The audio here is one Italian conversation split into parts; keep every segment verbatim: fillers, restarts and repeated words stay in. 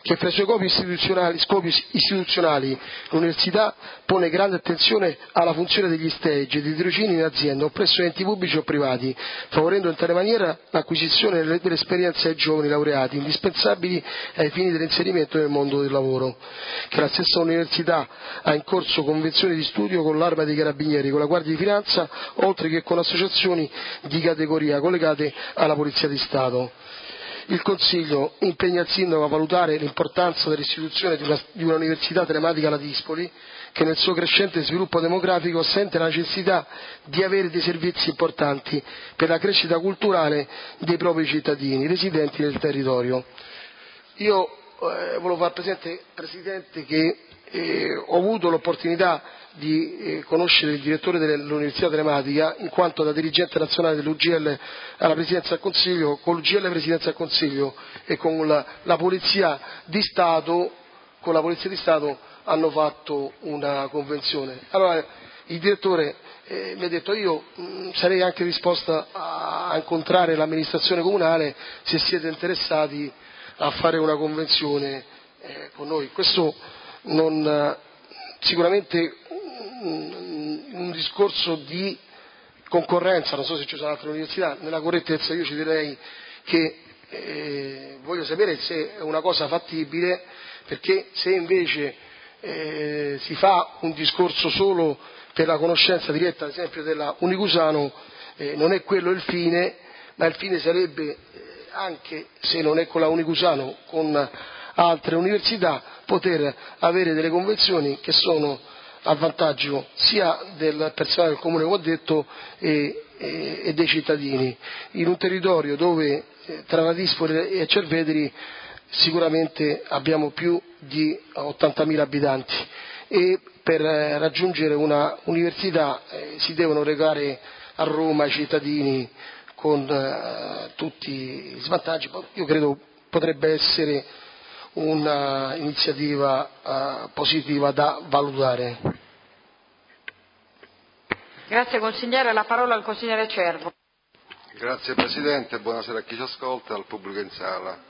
che fra i suoi scopi istituzionali, scopi istituzionali l'università pone grande attenzione alla funzione degli stage e dei tirocini in azienda o presso enti pubblici o privati, favorendo in tale maniera l'acquisizione dell'esperienza ai giovani laureati, indispensabili ai fini dell'inserimento nel mondo del lavoro, che la stessa università ha in corso convenzioni di studio con l'Arma dei Carabinieri, con la Guardia di Finanza, oltre che con associazioni di categoria collegate alla Polizia di Stato. Il Consiglio impegna il Sindaco a valutare l'importanza dell'istituzione di una, di una università telematica alla Dispoli, che nel suo crescente sviluppo demografico sente la necessità di avere dei servizi importanti per la crescita culturale dei propri cittadini residenti nel territorio. Io eh, volevo far presente, Presidente, che eh, ho avuto l'opportunità di eh, conoscere il direttore dell'Università Telematica, in quanto da dirigente nazionale dell'U G L alla Presidenza del Consiglio, con l'U G L Presidenza del Consiglio e con la, la Polizia di Stato, con la Polizia di Stato hanno fatto una convenzione. Allora il direttore eh, mi ha detto: io mh, sarei anche disposta a, a incontrare l'amministrazione comunale se siete interessati a fare una convenzione eh, con noi. Questo non sicuramente un discorso di concorrenza, non so se ci sono altre università, nella correttezza io ci direi che eh, voglio sapere se è una cosa fattibile, perché se invece eh, si fa un discorso solo per la conoscenza diretta, ad esempio della Unicusano, eh, non è quello il fine, ma il fine sarebbe eh, anche se non è con la Unicusano, con altre università, poter avere delle convenzioni che sono a vantaggio sia del personale del comune, come ho detto, e, e, e dei cittadini, in un territorio dove eh, tra la Dispoli e Cerveteri sicuramente abbiamo più di ottantamila abitanti e per eh, raggiungere una università eh, si devono recare a Roma i cittadini con eh, tutti i svantaggi. Io credo potrebbe essere un'iniziativa uh, positiva da valutare. Grazie consigliere, la parola al consigliere Cervo. Grazie Presidente, buonasera a chi ci ascolta e al pubblico in sala.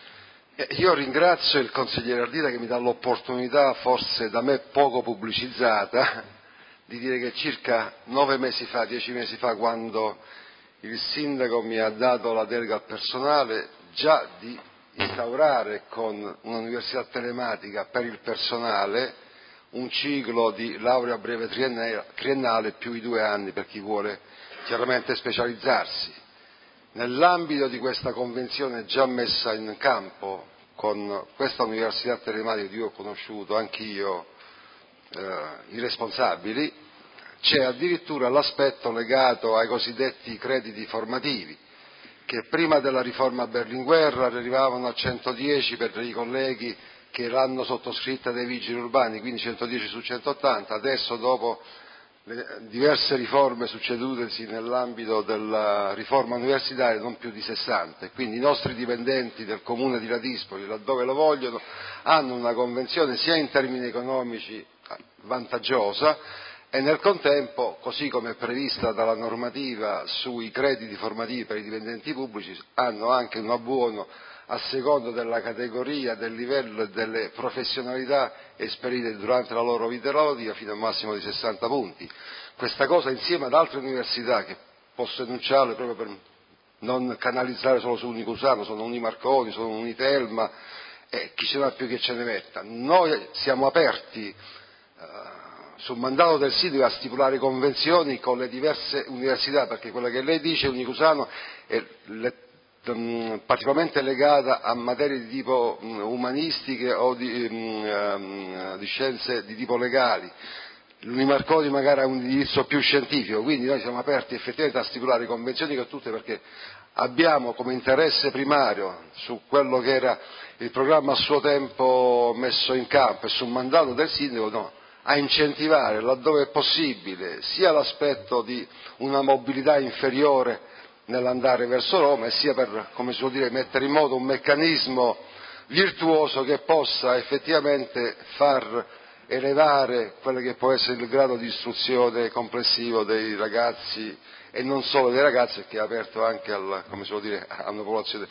Eh, io ringrazio il consigliere Ardita che mi dà l'opportunità, forse da me poco pubblicizzata, di dire che circa nove mesi fa, dieci mesi fa, quando il sindaco mi ha dato la delega al personale, già di instaurare con un'università telematica per il personale un ciclo di laurea breve triennale più i due anni per chi vuole chiaramente specializzarsi. Nell'ambito di questa convenzione già messa in campo con questa università telematica di cui ho conosciuto anch'io eh, i responsabili, c'è addirittura l'aspetto legato ai cosiddetti crediti formativi, che prima della riforma Berlinguer arrivavano a centodieci per i colleghi che l'hanno sottoscritta dai vigili urbani, quindi centodieci su centottanta, adesso dopo le diverse riforme succedutesi nell'ambito della riforma universitaria non più di sessanta, quindi i nostri dipendenti del comune di Ladispoli, laddove lo vogliono, hanno una convenzione sia in termini economici vantaggiosa, e nel contempo, così come è prevista dalla normativa sui crediti formativi per i dipendenti pubblici, hanno anche un abbuono a seconda della categoria, del livello e delle professionalità esperite durante la loro vita lavorativa fino a un massimo di sessanta punti. Questa cosa, insieme ad altre università che posso enunciarle proprio per non canalizzare solo su Unicusano, sono Unimarconi, sono Unitelma, e chi ce n'ha più che ce ne metta. Noi siamo aperti uh, sul mandato del sindaco a stipulare convenzioni con le diverse università, perché quella che lei dice, Unicusano, è le, um, particolarmente legata a materie di tipo um, umanistiche o di, um, um, di scienze di tipo legali. L'Unimarconi magari ha un indirizzo più scientifico, quindi noi siamo aperti effettivamente a stipulare convenzioni con tutte, perché abbiamo come interesse primario su quello che era il programma a suo tempo messo in campo e sul mandato del sindaco, no, a incentivare laddove è possibile sia l'aspetto di una mobilità inferiore nell'andare verso Roma, e sia per, come si suol dire, mettere in moto un meccanismo virtuoso che possa effettivamente far elevare quello che può essere il grado di istruzione complessivo dei ragazzi, e non solo dei ragazzi, perché è aperto anche al, come si può dire, a una popolazione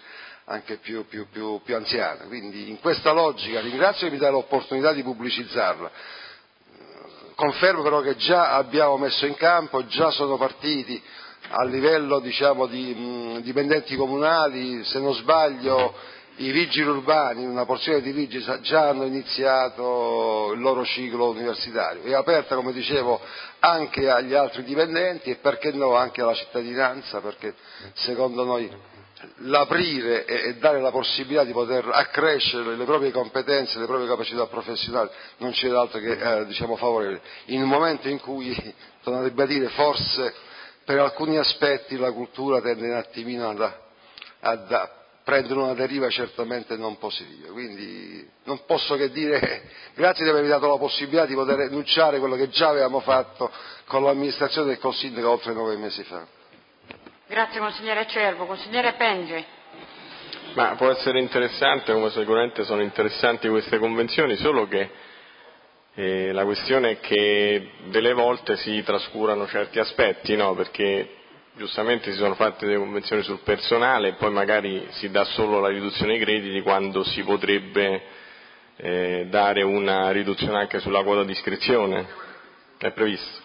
anche più, più, più, più anziane. Quindi in questa logica ringrazio che mi dà l'opportunità di pubblicizzarla. Confermo però che già abbiamo messo in campo, già sono partiti a livello diciamo, di mh, dipendenti comunali, se non sbaglio i vigili urbani, una porzione di vigili già hanno iniziato il loro ciclo universitario. È aperta, come dicevo, anche agli altri dipendenti e perché no anche alla cittadinanza, perché secondo noi l'aprire e dare la possibilità di poter accrescere le proprie competenze, le proprie capacità professionali non c'è altro che eh, diciamo, favorevole. In un momento in cui, torno a ribadire, forse per alcuni aspetti la cultura tende un attimino ad, ad prendere una deriva certamente non positiva. Quindi non posso che dire grazie di avermi dato la possibilità di poter enunciare quello che già avevamo fatto con l'amministrazione del Consiglio oltre nove mesi fa. Grazie consigliere Cervo. Consigliere Penge. Ma può essere interessante, come sicuramente sono interessanti queste convenzioni, solo che eh, la questione è che delle volte si trascurano certi aspetti, no? Perché giustamente si sono fatte delle convenzioni sul personale e poi magari si dà solo la riduzione dei crediti quando si potrebbe eh, dare una riduzione anche sulla quota di iscrizione, è previsto.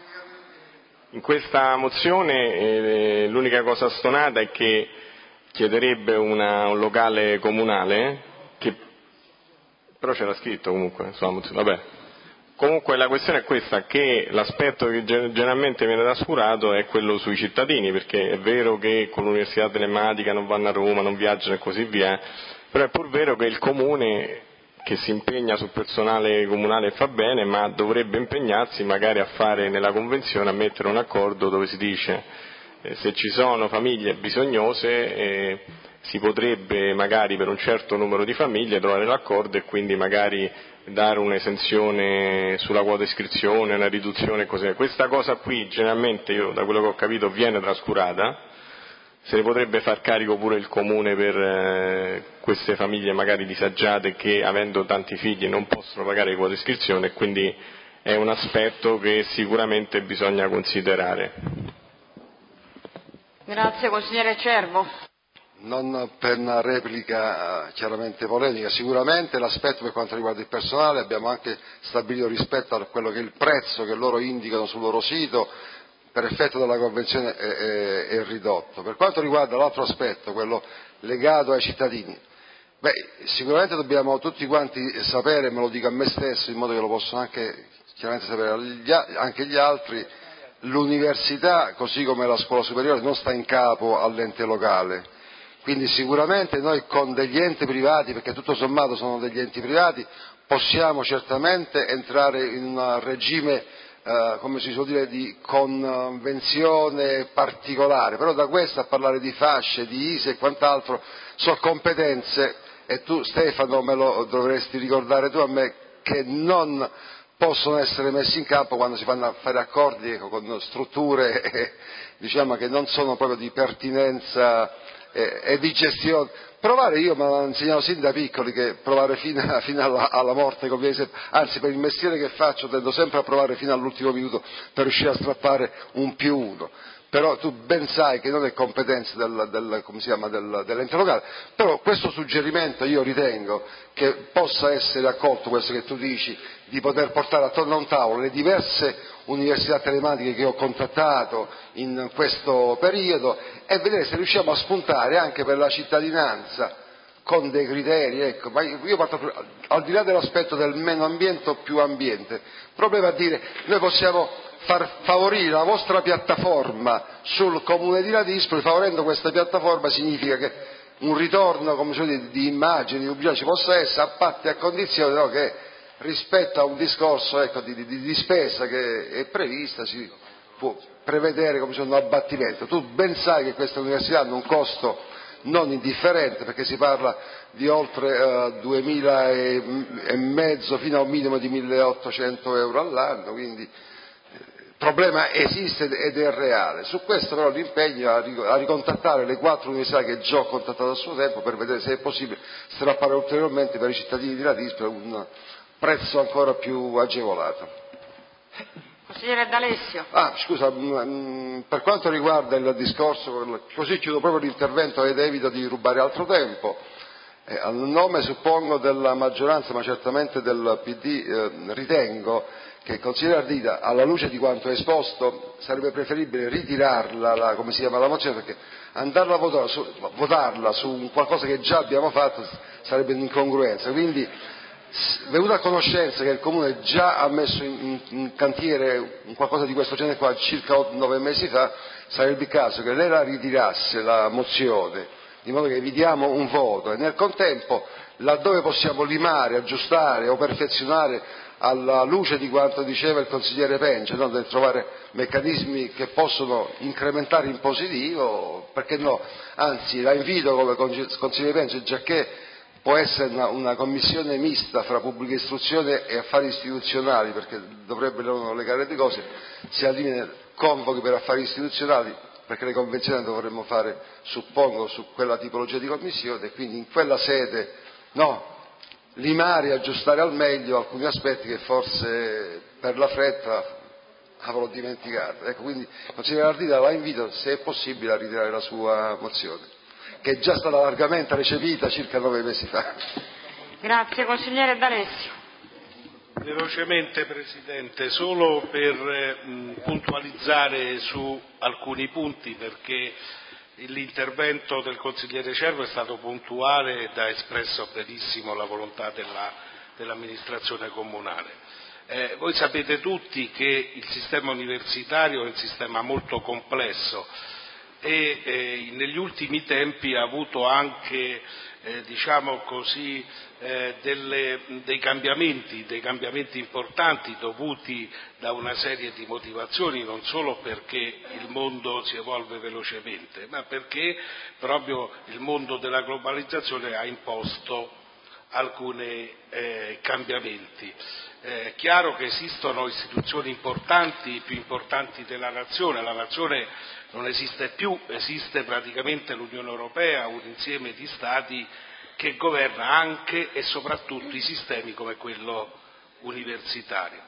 In questa mozione eh, l'unica cosa stonata è che chiederebbe una, un locale comunale, che però c'era scritto comunque, insomma, vabbè. Comunque la questione è questa, che l'aspetto che generalmente viene trascurato è quello sui cittadini, perché è vero che con l'università telematica non vanno a Roma, non viaggiano e così via, però è pur vero che il comune che si impegna sul personale comunale fa bene, ma dovrebbe impegnarsi magari a fare nella convenzione, a mettere un accordo dove si dice eh, se ci sono famiglie bisognose eh, si potrebbe magari per un certo numero di famiglie trovare l'accordo e quindi magari dare un'esenzione sulla quota iscrizione, una riduzione e così. Questa cosa qui generalmente, io da quello che ho capito, viene trascurata. Se ne potrebbe far carico pure il comune per eh, queste famiglie magari disagiate che avendo tanti figli non possono pagare le quote iscrizione, e quindi è un aspetto che sicuramente bisogna considerare. Grazie consigliere Cervo. Non per una replica chiaramente polemica, sicuramente l'aspetto per quanto riguarda il personale abbiamo anche stabilito rispetto a quello che è il prezzo che loro indicano sul loro sito, per effetto della convenzione è, è, è ridotto. Per quanto riguarda l'altro aspetto, quello legato ai cittadini, beh, sicuramente dobbiamo tutti quanti sapere, me lo dico a me stesso in modo che lo possono anche chiaramente sapere anche gli altri, l'università così come la scuola superiore non sta in capo all'ente locale, quindi sicuramente noi con degli enti privati, perché tutto sommato sono degli enti privati, possiamo certamente entrare in un regime Uh, come si suol dire, di convenzione particolare, però da questo a parlare di fasce, di I S E e quant'altro, sono competenze, e tu Stefano me lo dovresti ricordare tu a me, che non possono essere messi in campo quando si fanno a fare accordi ecco, con strutture eh, diciamo che non sono proprio di pertinenza eh, e di gestione. Provare, io me l'ho insegnato sin da piccoli che provare fino, a, fino alla, alla morte conviene sempre, anzi per il mestiere che faccio tendo sempre a provare fino all'ultimo minuto per riuscire a strappare un più uno, però tu ben sai che non è competenza del, del, come si chiama, del, dell'ente locale, però questo suggerimento io ritengo che possa essere accolto, questo che tu dici, di poter portare attorno a un tavolo le diverse università telematiche che ho contattato in questo periodo e vedere se riusciamo a spuntare anche per la cittadinanza con dei criteri, ecco, ma io parto al di là dell'aspetto del meno ambiente o più ambiente, proviamo a dire noi possiamo far favorire la vostra piattaforma sul comune di Ladispoli, favorendo questa piattaforma significa che un ritorno come si dice, di immagini, di pubblicità ci possa essere a patti a condizione no, che rispetto a un discorso ecco, di, di, di spesa che è prevista si può prevedere come un abbattimento. Tu ben sai che queste università hanno un costo non indifferente perché si parla di oltre uh, duemila e, e mezzo fino a un minimo di milleottocento euro all'anno, quindi il problema esiste ed è reale. Su questo però l'impegno a ricontattare le quattro università che già ho contattato a suo tempo per vedere se è possibile strappare ulteriormente per i cittadini di Ladispoli un prezzo ancora più agevolato. Consigliere D'Alessio. Ah, scusa, per quanto riguarda il discorso, così chiudo proprio l'intervento ed evito di rubare altro tempo. Eh, a nome, suppongo, della maggioranza, ma certamente del P D, eh, ritengo che il consigliere Ardita, alla luce di quanto esposto, sarebbe preferibile ritirarla, la, come si chiama la mozione, perché andarla a votare su, votarla su qualcosa che già abbiamo fatto sarebbe un'incongruenza. Quindi, venuta a conoscenza che il Comune già ha messo in, in, in cantiere un qualcosa di questo genere qua circa nove mesi fa, sarebbe il caso che lei la ritirasse la mozione, di modo che evitiamo un voto e nel contempo, laddove possiamo limare, aggiustare o perfezionare alla luce di quanto diceva il consigliere Pence, no? Del trovare meccanismi che possono incrementare in positivo, perché no? Anzi, la invito come consigliere Pence, giacché può essere una, una commissione mista fra pubblica istruzione e affari istituzionali, perché dovrebbero legare le cose, si allinea convochi per affari istituzionali, perché le convenzioni dovremmo fare, suppongo, su quella tipologia di commissione, e quindi in quella sede, no, limare e aggiustare al meglio alcuni aspetti che forse per la fretta avrò dimenticato. Ecco, quindi, consigliere Ardita, la invito, se è possibile, a ritirare la sua mozione, che è già stata largamente recepita circa nove mesi fa. Grazie. Consigliere D'Alessio. Velocemente, Presidente, solo per mh, puntualizzare su alcuni punti, perché l'intervento del consigliere Cervo è stato puntuale ed ha espresso benissimo la volontà della, dell'amministrazione comunale. Eh, voi sapete tutti che il sistema universitario è un sistema molto complesso e eh, negli ultimi tempi ha avuto anche, eh, diciamo così, eh, delle, dei cambiamenti, dei cambiamenti importanti dovuti da una serie di motivazioni, non solo perché il mondo si evolve velocemente, ma perché proprio il mondo della globalizzazione ha imposto alcuni eh, cambiamenti. È chiaro che esistono istituzioni importanti, più importanti della nazione, la nazione non esiste più, esiste praticamente l'Unione Europea, un insieme di Stati che governa anche e soprattutto i sistemi come quello universitario.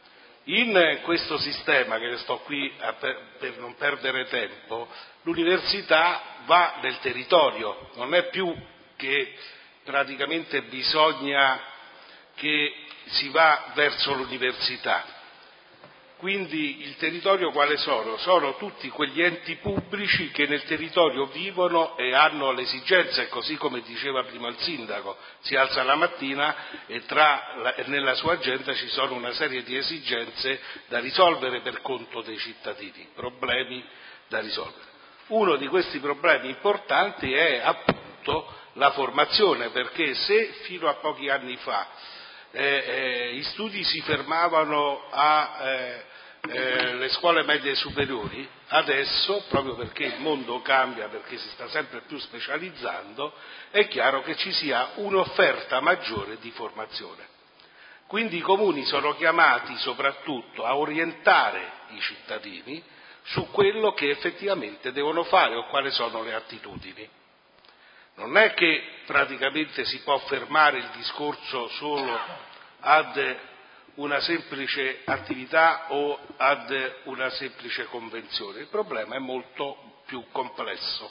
In questo sistema, che sto qui a per, per non perdere tempo, l'università va nel territorio, non è più che praticamente bisogna che si va verso l'università. Quindi il territorio quale sono? Sono tutti quegli enti pubblici che nel territorio vivono e hanno le esigenze, così come diceva prima il sindaco, si alza la mattina e tra la, nella sua agenda ci sono una serie di esigenze da risolvere per conto dei cittadini, problemi da risolvere. Uno di questi problemi importanti è appunto la formazione, perché se fino a pochi anni fa Eh, eh, gli studi si fermavano alle eh, eh, scuole medie superiori, adesso, proprio perché il mondo cambia, perché si sta sempre più specializzando, è chiaro che ci sia un'offerta maggiore di formazione. Quindi i comuni sono chiamati soprattutto a orientare i cittadini su quello che effettivamente devono fare o quali sono le attitudini. Non è che praticamente si può fermare il discorso solo ad una semplice attività o ad una semplice convenzione, il problema è molto più complesso.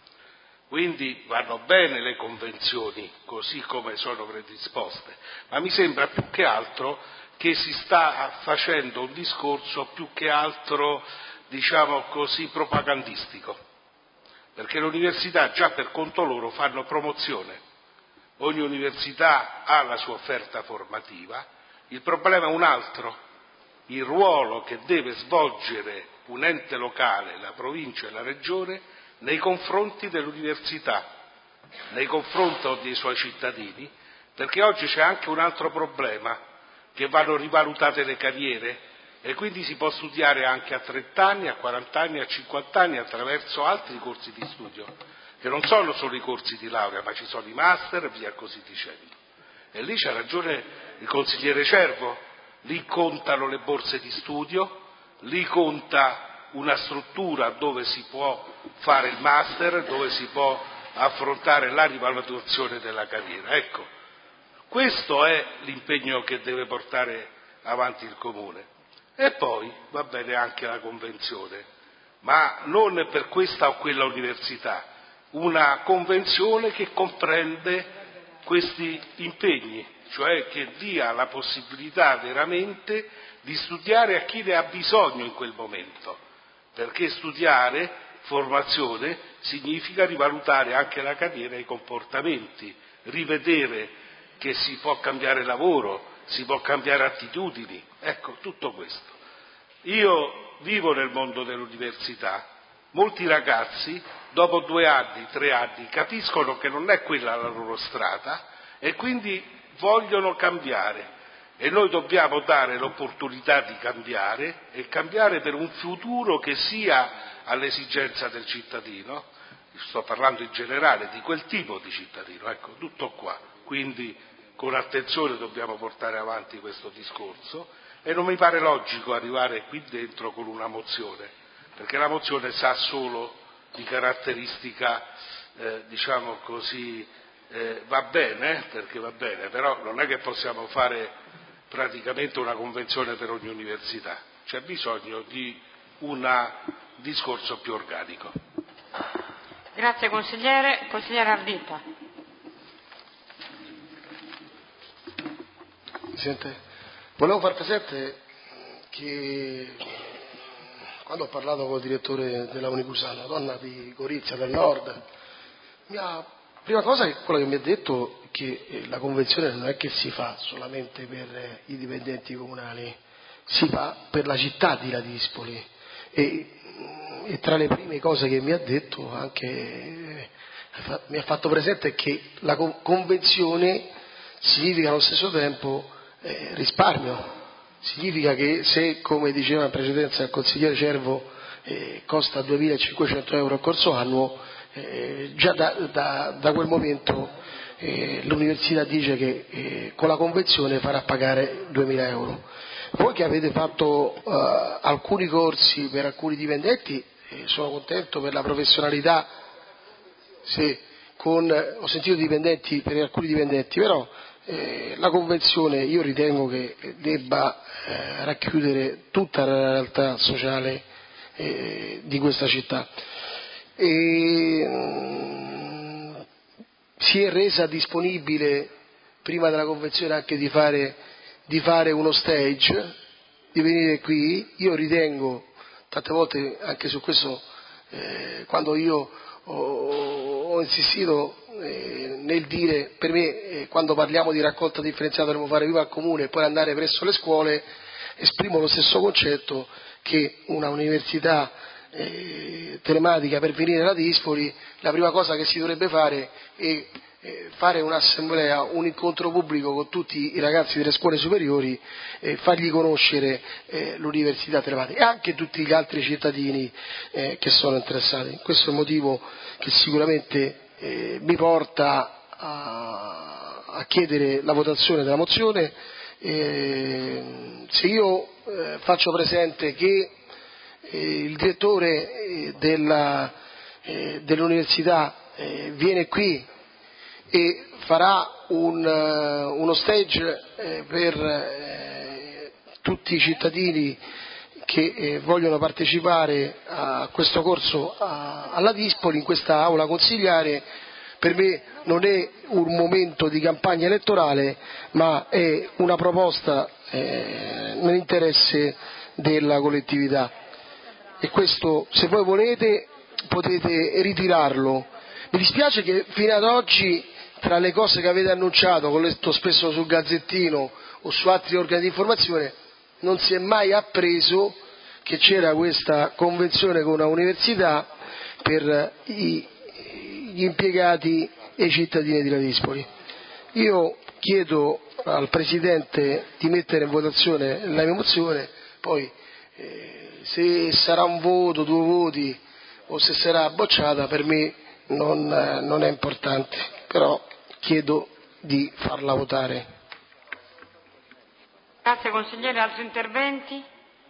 Quindi vanno bene le convenzioni così come sono predisposte, ma mi sembra più che altro che si sta facendo un discorso più che altro, diciamo così, propagandistico. Perché le università già per conto loro fanno promozione, ogni università ha la sua offerta formativa, il problema è un altro, il ruolo che deve svolgere un ente locale, la provincia e la regione, nei confronti dell'università, nei confronti dei suoi cittadini, perché oggi c'è anche un altro problema, che vanno rivalutate le carriere, e quindi si può studiare anche a trenta anni, a quaranta anni, a cinquanta anni attraverso altri corsi di studio, che non sono solo i corsi di laurea, ma ci sono i master e via così dicendo. E lì c'ha ragione il consigliere Cervo, lì contano le borse di studio, lì conta una struttura dove si può fare il master, dove si può affrontare la rivalutazione della carriera. Ecco, questo è l'impegno che deve portare avanti il Comune. E poi va bene anche la convenzione, ma non per questa o quella università, una convenzione che comprende questi impegni, cioè che dia la possibilità veramente di studiare a chi ne ha bisogno in quel momento, perché studiare, formazione, significa rivalutare anche la carriera e i comportamenti, rivedere che si può cambiare lavoro, si può cambiare attitudini, ecco, tutto questo. Io vivo nel mondo dell'università, molti ragazzi dopo due anni, tre anni capiscono che non è quella la loro strada e quindi vogliono cambiare e noi dobbiamo dare l'opportunità di cambiare e cambiare per un futuro che sia all'esigenza del cittadino, sto parlando in generale di quel tipo di cittadino, ecco, tutto qua, quindi con attenzione dobbiamo portare avanti questo discorso e non mi pare logico arrivare qui dentro con una mozione, perché la mozione sa solo di caratteristica, eh, diciamo così, eh, va bene, perché va bene, però non è che possiamo fare praticamente una convenzione per ogni università, c'è bisogno di un discorso più organico. Grazie consigliere. Consigliere Ardita. Presidente, volevo far presente che quando ho parlato con il direttore della Unicusana, una donna di Gorizia del Nord, la prima cosa è quella che mi ha detto che la convenzione non è che si fa solamente per i dipendenti comunali, si fa per la città di Ladispoli e, e tra le prime cose che mi ha detto anche mi ha fatto presente che la convenzione significa allo stesso tempo eh, risparmio. Significa che se, come diceva in precedenza il consigliere Cervo, eh, costa duemilacinquecento euro a corso annuo, eh, già da, da, da quel momento eh, l'università dice che eh, con la convenzione farà pagare duemila euro. Voi che avete fatto eh, alcuni corsi per alcuni dipendenti, eh, sono contento per la professionalità, se, con, ho sentito dipendenti per alcuni dipendenti, però Eh, la Convenzione io ritengo che debba eh, racchiudere tutta la realtà sociale eh, di questa città. E, mh, si è resa disponibile prima della Convenzione anche di fare, di fare uno stage, di venire qui. Io ritengo, tante volte anche su questo, eh, quando io ho, ho insistito nel dire, per me eh, quando parliamo di raccolta differenziata dobbiamo fare prima al comune e poi andare presso le scuole, esprimo lo stesso concetto che una università eh, telematica per venire alla Dispoli, la prima cosa che si dovrebbe fare è eh, fare un'assemblea, un incontro pubblico con tutti i ragazzi delle scuole superiori e eh, fargli conoscere eh, l'università telematica e anche tutti gli altri cittadini eh, che sono interessati. Questo è il motivo che sicuramente Eh, mi porta a, a chiedere la votazione della mozione. Eh, se io eh, faccio presente che eh, il direttore eh, della, eh, dell'università eh, viene qui e farà un, uh, uno stage eh, per eh, tutti i cittadini che eh, vogliono partecipare a questo corso a, alla Dispoli, in questa aula consigliare, per me non è un momento di campagna elettorale, ma è una proposta eh, nell'interesse della collettività. E questo, se voi volete, potete ritirarlo. Mi dispiace che fino ad oggi, tra le cose che avete annunciato, ho letto spesso sul Gazzettino o su altri organi di informazione, non si è mai appreso che c'era questa convenzione con una università per i, gli impiegati e i cittadini di Ladispoli. Io chiedo al Presidente di mettere in votazione la mia mozione, poi eh, se sarà un voto, due voti o se sarà bocciata per me non, non è importante, però chiedo di farla votare. Grazie consigliere, altri interventi?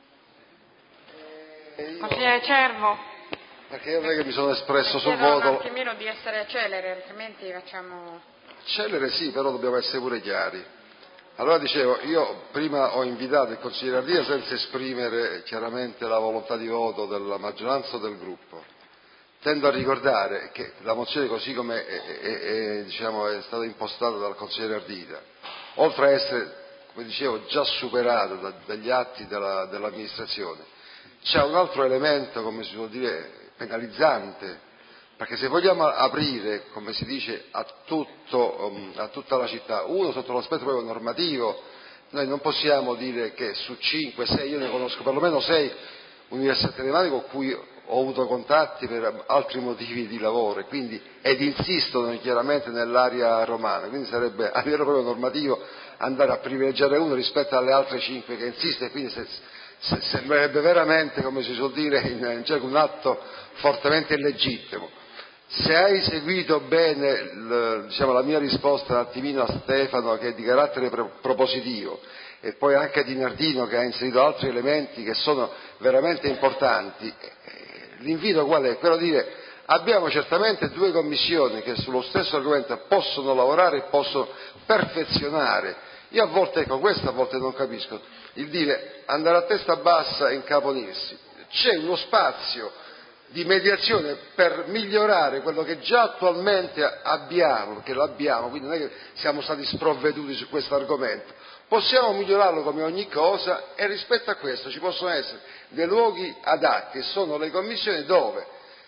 Consigliere Cervo. Perché io non è che mi sono espresso sul Chiedo voto. un attimino di essere celere, altrimenti facciamo. Celere sì, però dobbiamo essere pure chiari. Allora dicevo, io prima ho invitato il consigliere Ardita senza esprimere chiaramente la volontà di voto della maggioranza o del gruppo. Tendo a ricordare che la mozione così come è, è, è, diciamo, è stata impostata dal consigliere Ardita, oltre a essere, come dicevo, già superata da, dagli atti della, dell'amministrazione, c'è un altro elemento, come si può dire, penalizzante, perché se vogliamo aprire, come si dice, a, tutto, um, a tutta la città, uno sotto l'aspetto proprio normativo, noi non possiamo dire che su cinque, sei, io ne conosco perlomeno sei università telematiche con cui ho avuto contatti per altri motivi di lavoro, quindi, ed insistono chiaramente nell'area romana, quindi sarebbe a livello proprio normativo andare a privilegiare uno rispetto alle altre cinque che insiste, quindi se, se, sembrerebbe veramente, come si suol dire in, in gergo, un atto fortemente illegittimo. Se hai seguito bene il, diciamo, la mia risposta un attimino a Stefano, che è di carattere pro, propositivo, e poi anche di Nardino, che ha inserito altri elementi che sono veramente importanti, l'invito qual è? Quello di dire: abbiamo certamente due commissioni che sullo stesso argomento possono lavorare e possono perfezionare. Io a volte, ecco, questo a volte non capisco, il dire andare a testa bassa e incaponirsi. C'è uno spazio di mediazione per migliorare quello che già attualmente abbiamo, perché l'abbiamo, quindi non è che siamo stati sprovveduti su questo argomento. Possiamo migliorarlo come ogni cosa, e rispetto a questo ci possono essere dei luoghi adatti, e sono le commissioni dove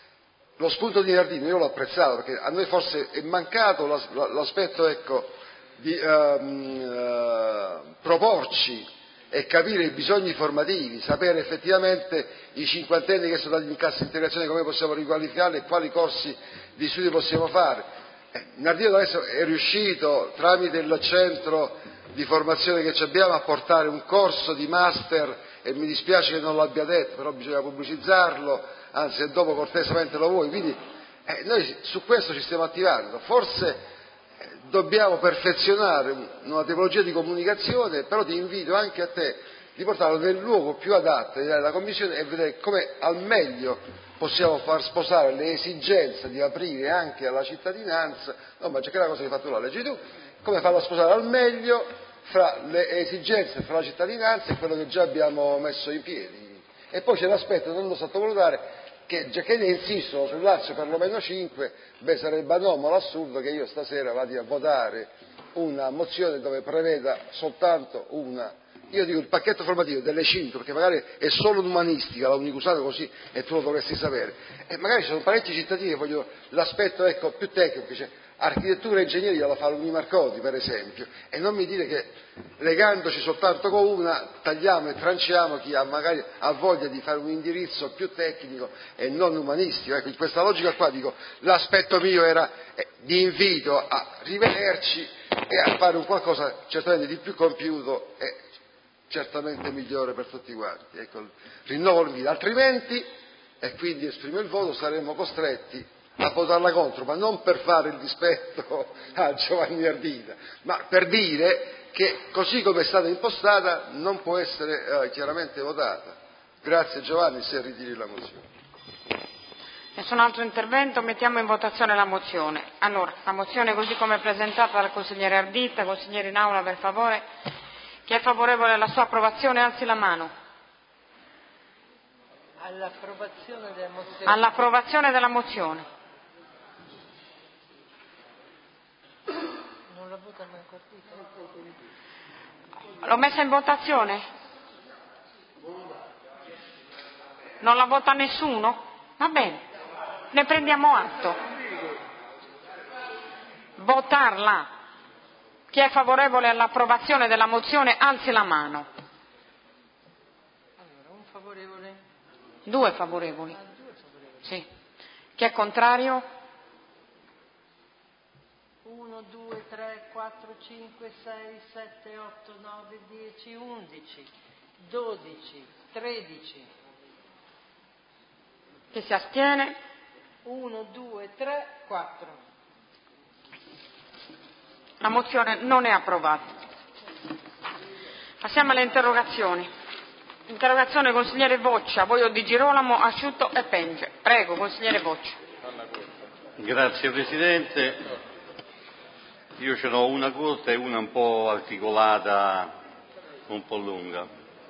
lo spunto di Nardino io l'ho apprezzato, perché a noi forse è mancato l'aspetto, ecco, di um, uh, proporci e capire i bisogni formativi, sapere effettivamente i cinquantenni che sono andati in cassa integrazione come possiamo riqualificarli e quali corsi di studio possiamo fare. Eh, Nardino adesso è riuscito, tramite il centro di formazione che abbiamo, a portare un corso di master, e mi dispiace che non l'abbia detto, però bisogna pubblicizzarlo, anzi se dopo cortesemente lo vuoi, quindi eh, noi su questo ci stiamo attivando. Forse dobbiamo perfezionare una tipologia di comunicazione, però ti invito anche a te di portarlo nel luogo più adatto della Commissione e vedere come al meglio possiamo far sposare le esigenze di aprire anche alla cittadinanza, no, ma c'è che la cosa che hai fatto là, leggi tu, come farla sposare al meglio fra le esigenze, fra la cittadinanza e quello che già abbiamo messo in piedi. E poi c'è l'aspetto, non lo sottovalutare, che già che ne insistono sul Lazio perlomeno cinque, beh, sarebbe anomalo, assurdo che io stasera vada a votare una mozione dove preveda soltanto una, io dico il pacchetto formativo delle cinque, perché magari è solo l'umanistica, la unica usata così, e tu lo dovresti sapere, e magari ci sono parecchi cittadini che vogliono l'aspetto, ecco, più tecnico, cioè architettura e ingegneria lo fa l'Unimarconi per esempio, e non mi dire che legandoci soltanto con una tagliamo e tranciamo chi ha magari ha voglia di fare un indirizzo più tecnico e non umanistico. Ecco, in questa logica qua dico, l'aspetto mio era eh, di invito a rivederci e a fare un qualcosa certamente di più compiuto e certamente migliore per tutti quanti. Ecco, rinnovo l'invito, altrimenti, e quindi esprimo il voto, saremmo costretti a votarla contro, ma non per fare il dispetto a Giovanni Ardita, ma per dire che così come è stata impostata non può essere eh, chiaramente votata. Grazie Giovanni, se ritiri la mozione. Nessun altro intervento, mettiamo in votazione la mozione. Allora, la mozione così come è presentata dal consigliere Ardita, consigliere in aula per favore, chi è favorevole alla sua approvazione alzi la mano. All'approvazione della mozione. All'approvazione della mozione. Non la vota mai partito. L'ho messa in votazione? Non la vota nessuno? Va bene, ne prendiamo atto. Votarla. Chi è favorevole all'approvazione della mozione alzi la mano. Allora, un favorevole. Due favorevoli. Ah, due favorevoli. Sì. Chi è contrario? uno, due, tre, quattro, cinque, sei, sette, otto, nove, dieci, undici, dodici, tredici. Chi si astiene? uno, due, tre, quattro. La mozione non è approvata. Passiamo alle interrogazioni. Interrogazione consigliere Boccia, voi o Di Girolamo, Asciutto e Penge. Prego, consigliere Boccia. Grazie Presidente. Io ce n'ho una corta e una un po' articolata, un po' lunga.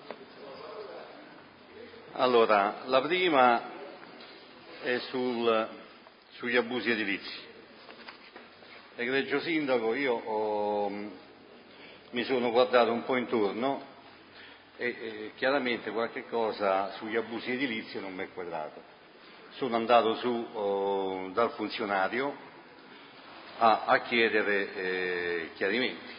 Allora, la prima è sul, sugli abusi edilizi. Egregio Sindaco, io ho, mi sono guardato un po' intorno e, e chiaramente qualche cosa sugli abusi edilizi non mi è quadrato. Sono andato su oh, dal funzionario a, a chiedere eh, chiarimenti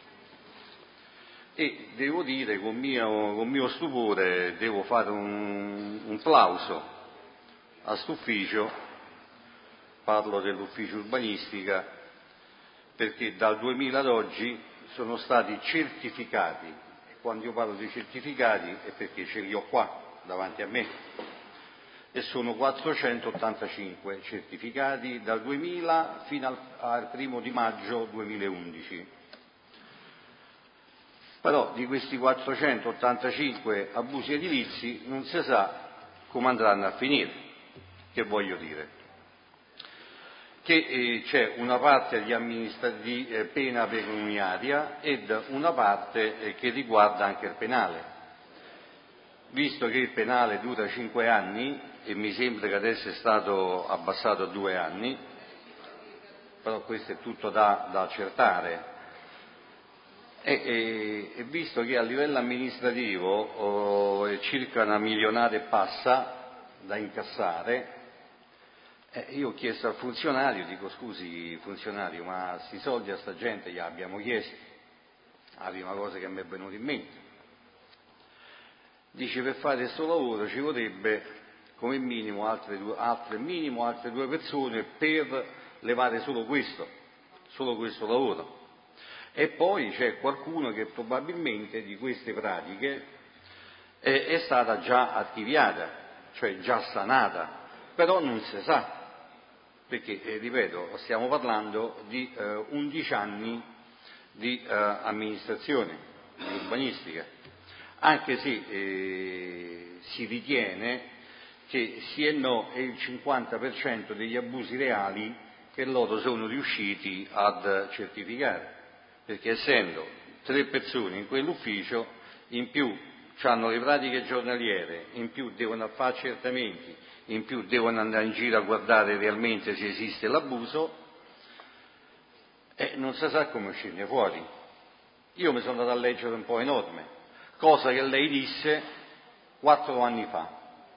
e devo dire con mio, con mio stupore, devo fare un, un plauso a st'ufficio, parlo dell'ufficio urbanistica, perché dal duemila ad oggi sono stati certificati, e quando io parlo di certificati è perché ce li ho qua davanti a me, e sono quattrocentottantacinque certificati dal duemila fino al, al primo di maggio duemilaundici. Però di questi quattrocentottantacinque abusi edilizi non si sa come andranno a finire. Che voglio dire? Che eh, c'è una parte di, amministra- di eh, pena pecuniaria ed una parte eh, che riguarda anche il penale. Visto che il penale dura cinque anni e mi sembra che adesso è stato abbassato a due anni, però questo è tutto da, da accertare, e, e, e visto che a livello amministrativo oh, è circa una milionata e passa da incassare, Eh, io ho chiesto al funzionario, dico scusi funzionario, ma questi soldi a sta gente gli abbiamo chiesti? La prima cosa che mi è venuta in mente. Dice per fare questo lavoro ci vorrebbe come minimo altre due, altre, minimo altre due persone per levare solo questo, solo questo lavoro. E poi c'è qualcuno che probabilmente di queste pratiche è, è stata già archiviata, cioè già sanata, però non si sa. Perché, eh, ripeto, stiamo parlando di eh, undici anni di eh, amministrazione, di urbanistica, anche se eh, si ritiene che sì e no è il cinquanta per cento degli abusi reali che loro sono riusciti ad certificare, perché essendo tre persone in quell'ufficio, in più hanno le pratiche giornaliere, in più devono fare accertamenti, in più devono andare in giro a guardare realmente se esiste l'abuso, e non si sa come uscirne fuori. Io mi sono andato a leggere un po' enorme, cosa che lei disse quattro anni fa.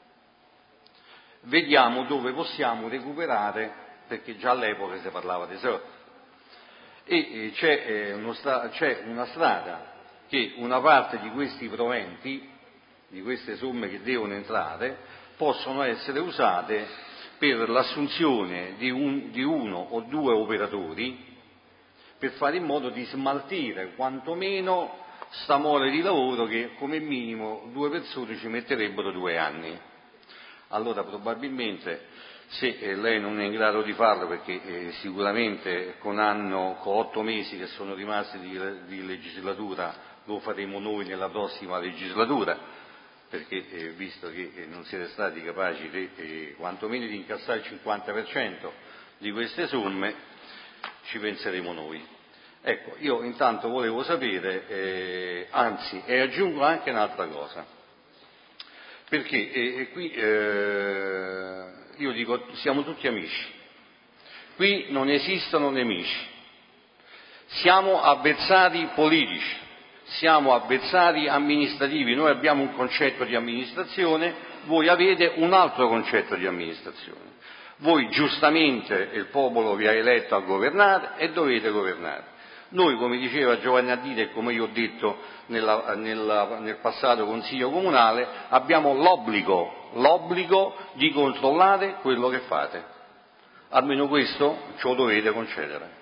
Vediamo dove possiamo recuperare, perché già all'epoca si parlava di soldi. E c'è, eh, uno stra- c'è una strada che una parte di questi proventi, di queste somme che devono entrare, possono essere usate per l'assunzione di, un, di uno o due operatori per fare in modo di smaltire quantomeno sta mole di lavoro che come minimo due persone ci metterebbero due anni. Allora probabilmente se eh, lei non è in grado di farlo, perché eh, sicuramente con anno, con otto mesi che sono rimasti di, di legislatura lo faremo noi nella prossima legislatura, perché eh, visto che eh, non siete stati capaci di, eh, quantomeno di incassare il cinquanta per cento di queste somme, ci penseremo noi. Ecco, io intanto volevo sapere, eh, anzi, e aggiungo anche un'altra cosa, perché eh, qui eh, io dico, siamo tutti amici, qui non esistono nemici, siamo avversari politici, siamo avversari amministrativi, noi abbiamo un concetto di amministrazione, voi avete un altro concetto di amministrazione. Voi giustamente il popolo vi ha eletto a governare e dovete governare. Noi, come diceva Giovanni Addita e come io ho detto nella, nella, nel passato Consiglio Comunale, abbiamo l'obbligo, l'obbligo di controllare quello che fate. Almeno questo ce lo dovete concedere.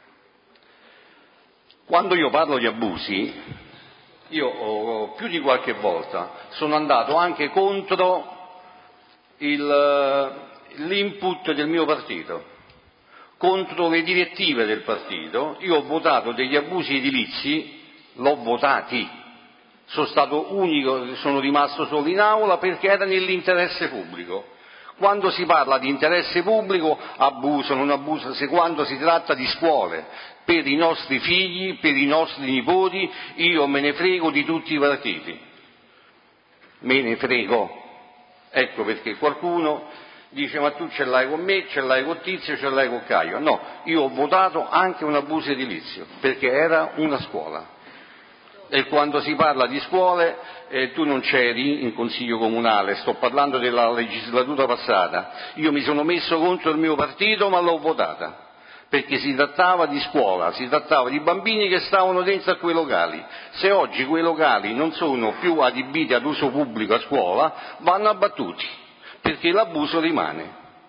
Quando io parlo di abusi, io oh, più di qualche volta sono andato anche contro il, l'input del mio partito, contro le direttive del partito. Io ho votato degli abusi edilizi, l'ho votati, sono stato unico, sono rimasto solo in aula perché era nell'interesse pubblico. Quando si parla di interesse pubblico, abuso, non abuso, se quando si tratta di scuole, per i nostri figli, per i nostri nipoti, io me ne frego di tutti i partiti. Me ne frego. Ecco perché qualcuno dice ma tu ce l'hai con me, ce l'hai con Tizio, ce l'hai con Caio. No, io ho votato anche un abuso edilizio, perché era una scuola. E quando si parla di scuole, eh, tu non c'eri in consiglio comunale, sto parlando della legislatura passata, io mi sono messo contro il mio partito ma l'ho votata, perché si trattava di scuola, si trattava di bambini che stavano dentro a quei locali. Se oggi quei locali non sono più adibiti ad uso pubblico a scuola, vanno abbattuti, perché l'abuso rimane.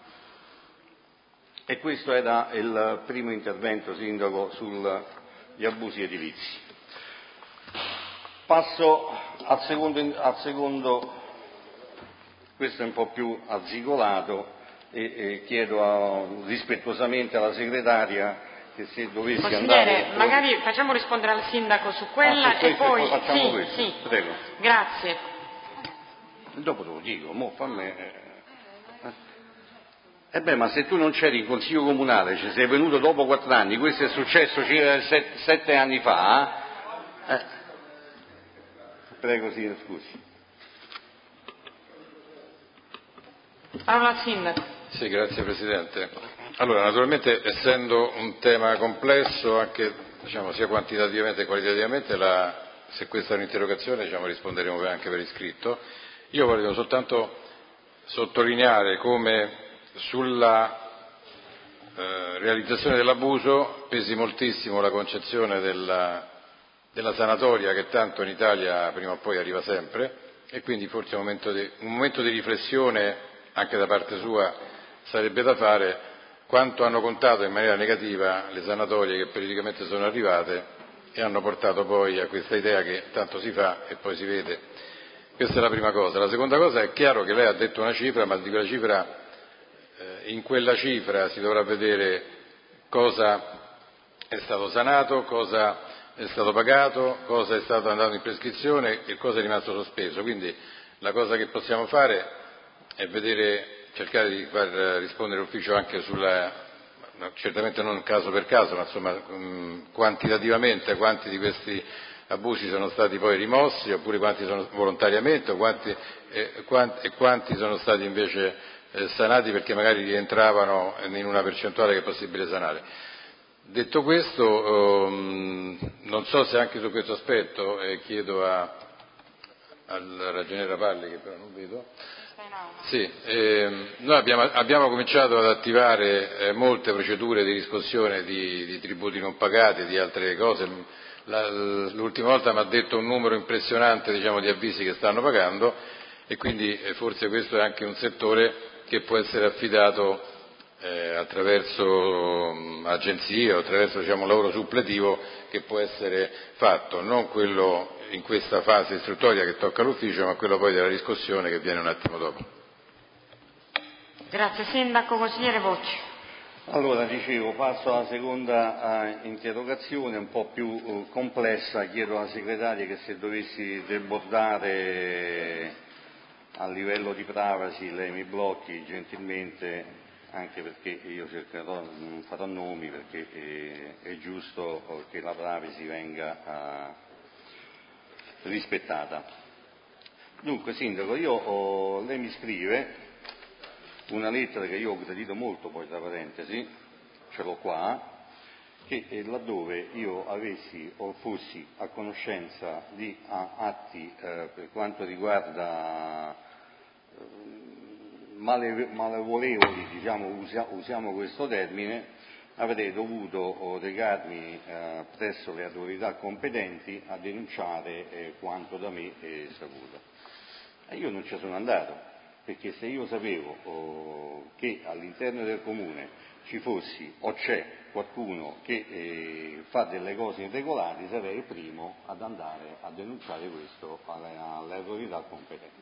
E questo era il primo intervento, Sindaco, sugli abusi edilizi. Passo al secondo, al secondo, questo è un po' più arzigolato, e, e chiedo a, rispettosamente alla segretaria che se dovessi Consigliere, andare... magari facciamo rispondere al Sindaco su quella ah, su e poi... poi facciamo sì, questo. sì. Prego. Grazie. Dopo te lo dico, mo fammi... Eh beh, ma se tu non c'eri in consiglio comunale, ci sei venuto dopo quattro anni, questo è successo circa sette, sette anni fa, eh? Prego, sì, scusi. Parola al Sindaco. Sì, grazie Presidente. Allora, naturalmente, essendo un tema complesso, anche diciamo, sia quantitativamente che qualitativamente, la, se questa è un'interrogazione diciamo, risponderemo anche per iscritto. Io volevo soltanto sottolineare come sulla eh, realizzazione dell'abuso pesi moltissimo la concezione della, della sanatoria, che tanto in Italia prima o poi arriva sempre, e quindi forse un momento di, un momento di riflessione anche da parte sua sarebbe da fare quanto hanno contato in maniera negativa le sanatorie che periodicamente sono arrivate e hanno portato poi a questa idea che tanto si fa e poi si vede. Questa è la prima cosa. La seconda cosa, è chiaro che lei ha detto una cifra, ma di quella cifra, eh, in quella cifra si dovrà vedere cosa è stato sanato, cosa è stato pagato, cosa è stato andato in prescrizione e cosa è rimasto sospeso. Quindi la cosa che possiamo fare è vedere, cercare di far rispondere l'ufficio anche sulla, certamente non caso per caso, ma insomma mh, quantitativamente quanti di questi abusi sono stati poi rimossi, oppure quanti sono volontariamente, o quanti, eh, quanti, e quanti sono stati invece eh, sanati perché magari rientravano in una percentuale che è possibile sanare. Detto questo, ehm, non so se anche su questo aspetto, eh, chiedo a, al ragioniere Rapalli, che però non vedo, sì, ehm, noi abbiamo, abbiamo cominciato ad attivare eh, molte procedure di riscossione di, di tributi non pagati e di altre cose. La, l'ultima volta mi ha detto un numero impressionante diciamo, di avvisi che stanno pagando, e quindi eh, forse questo è anche un settore che può essere affidato eh, attraverso um, agenzie o attraverso diciamo, un lavoro suppletivo che può essere fatto, non quello in questa fase istruttoria che tocca all'ufficio, ma quello poi della riscossione che viene un attimo dopo. Grazie. Sindaco, consigliere Bocci. Allora, dicevo, passo alla seconda uh, interrogazione, un po' più uh, complessa. Chiedo alla segretaria che se dovessi debordare a livello di privacy lei mi blocchi gentilmente, anche perché io cercherò, non farò nomi, perché è, è giusto che la privacy venga uh, rispettata. Dunque, Sindaco, io, oh, lei mi scrive una lettera che io ho gradito molto, poi tra parentesi, ce l'ho qua, che eh, laddove io avessi o fossi a conoscenza di a, atti eh, per quanto riguarda eh, male, malevolevoli, diciamo, usia, usiamo questo termine, avrei dovuto oh, recarmi eh, presso le autorità competenti a denunciare eh, quanto da me è saputo. E io non ci sono andato, perché se io sapevo oh, che all'interno del comune ci fossi o c'è qualcuno che eh, fa delle cose irregolari, sarei il primo ad andare a denunciare questo alle, alle autorità competenti.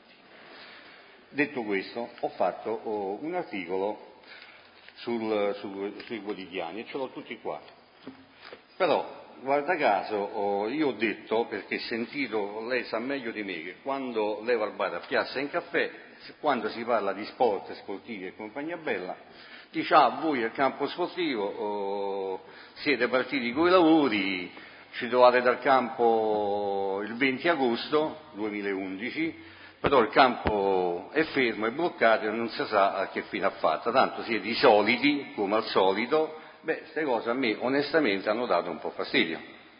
Detto questo, ho fatto oh, un articolo sul, su, sui quotidiani e ce l'ho tutti qua. Però guarda caso, oh, io ho detto, perché sentito, lei sa meglio di me, che quando lei va al bar a Piazza in Caffè, quando si parla di sport, sportivi e compagnia bella, dice, ah, voi al campo sportivo oh, siete partiti coi lavori, ci trovate dal campo il venti agosto duemilaundici, però il campo è fermo, è bloccato e non si sa a che fine ha fatto, tanto siete i soliti, come al solito. Beh, queste cose a me onestamente hanno dato un po' fastidio.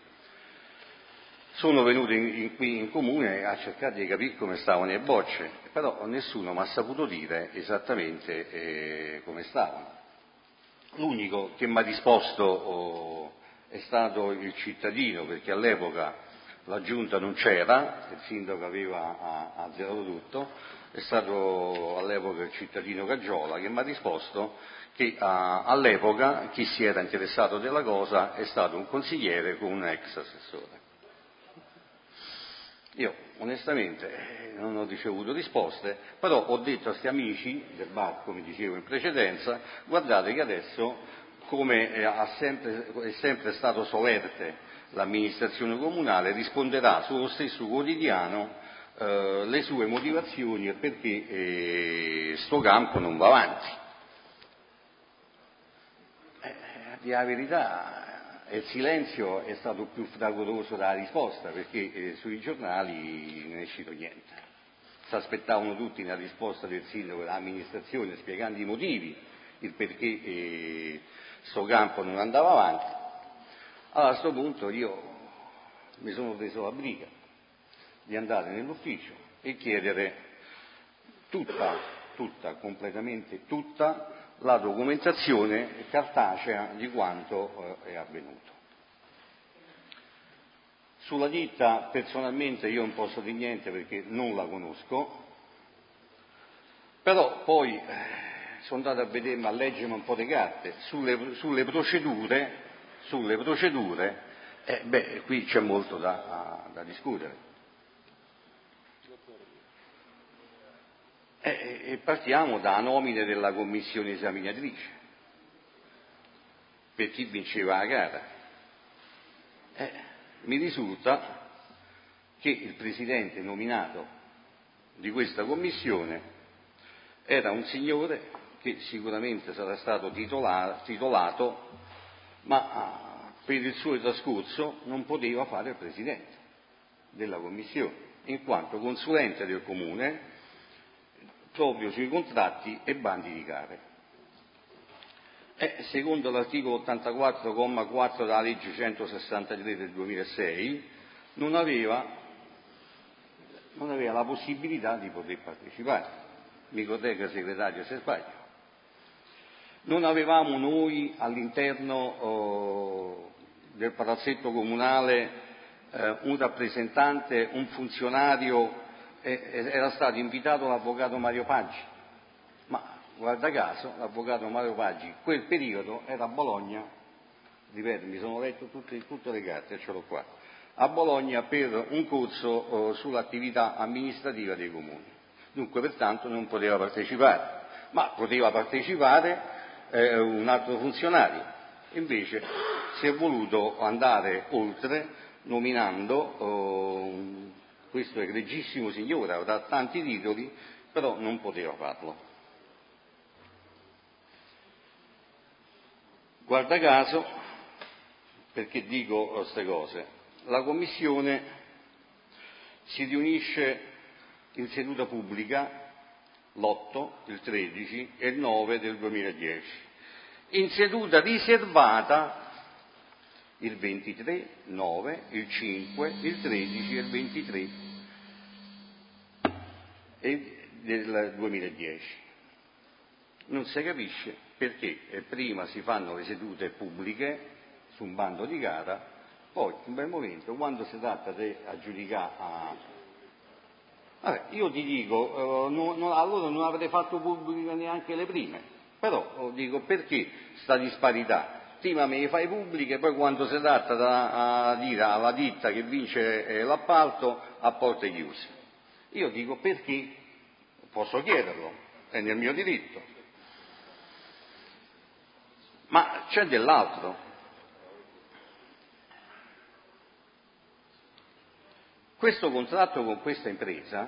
Sono venuto in, in, qui in comune a cercare di capire come stavano le bocce, però nessuno mi ha saputo dire esattamente eh, come stavano. L'unico che mi ha risposto oh, è stato il cittadino, perché all'epoca la giunta non c'era, il sindaco aveva azzerato tutto, è stato all'epoca il cittadino Caggiola che mi ha risposto che a, all'epoca chi si era interessato della cosa è stato un consigliere con un ex assessore. Io onestamente non ho ricevuto risposte, però ho detto a questi amici del bar, come dicevo in precedenza, guardate che adesso, come è sempre, è sempre stato solerte l'amministrazione comunale, risponderà sullo stesso quotidiano eh, le sue motivazioni e perché eh, sto campo non va avanti. Eh, di la verità, il silenzio è stato più fragoroso della risposta, perché eh, sui giornali non è uscito niente. Si aspettavano tutti una risposta del sindaco e dell'amministrazione spiegando i motivi, il perché eh, sto campo non andava avanti. Allora, a questo punto io mi sono preso la briga di andare nell'ufficio e chiedere tutta, tutta, completamente tutta, la documentazione cartacea di quanto eh, è avvenuto. Sulla ditta personalmente io non posso dire niente perché non la conosco, però poi eh, sono andato a vedermi, a leggermi un po' di carte sulle, sulle procedure, sulle procedure, eh, beh, qui c'è molto da, da discutere. E, e partiamo da nomine della commissione esaminatrice, per chi vinceva la gara. Eh, mi risulta che il presidente nominato di questa commissione era un signore che sicuramente sarà stato titola, titolato, ma per il suo trascorso non poteva fare il presidente della commissione, in quanto consulente del comune proprio sui contratti e bandi di gare. E secondo l'articolo ottantaquattro comma quattro della legge centosessantatré del duemilasei non aveva, non aveva la possibilità di poter partecipare. Mi corregga segretario se sbaglio. Non avevamo noi all'interno oh, del palazzetto comunale eh, un rappresentante, un funzionario, eh, era stato invitato l'avvocato Mario Paggi, ma guarda caso l'avvocato Mario Paggi in quel periodo era a Bologna, ripeto, mi sono letto tutte, tutte le carte, ce l'ho qua, a Bologna per un corso oh, sull'attività amministrativa dei comuni, dunque pertanto non poteva partecipare, ma poteva partecipare eh, un altro funzionario. Invece si è voluto andare oltre nominando eh, questo egregissimo signore, avrà tanti titoli, però non poteva farlo. Guarda caso, perché dico queste cose, la Commissione si riunisce in seduta pubblica l'otto, il tredici e il nove del duemiladieci, in seduta riservata il ventitré, nove, il cinque, il tredici e il ventitré del duemiladieci. Non si capisce perché prima si fanno le sedute pubbliche su un bando di gara, poi in bel momento, quando si tratta di aggiudicare a... Vabbè, io ti dico, eh, non, non, allora non avrei fatto pubbliche neanche le prime, però dico perché sta disparità? Prima me le fai pubbliche, poi quando si tratta da a dire alla ditta che vince eh, l'appalto a porte chiuse. Io dico perché, posso chiederlo, è nel mio diritto. Ma c'è dell'altro. questo contratto con questa impresa,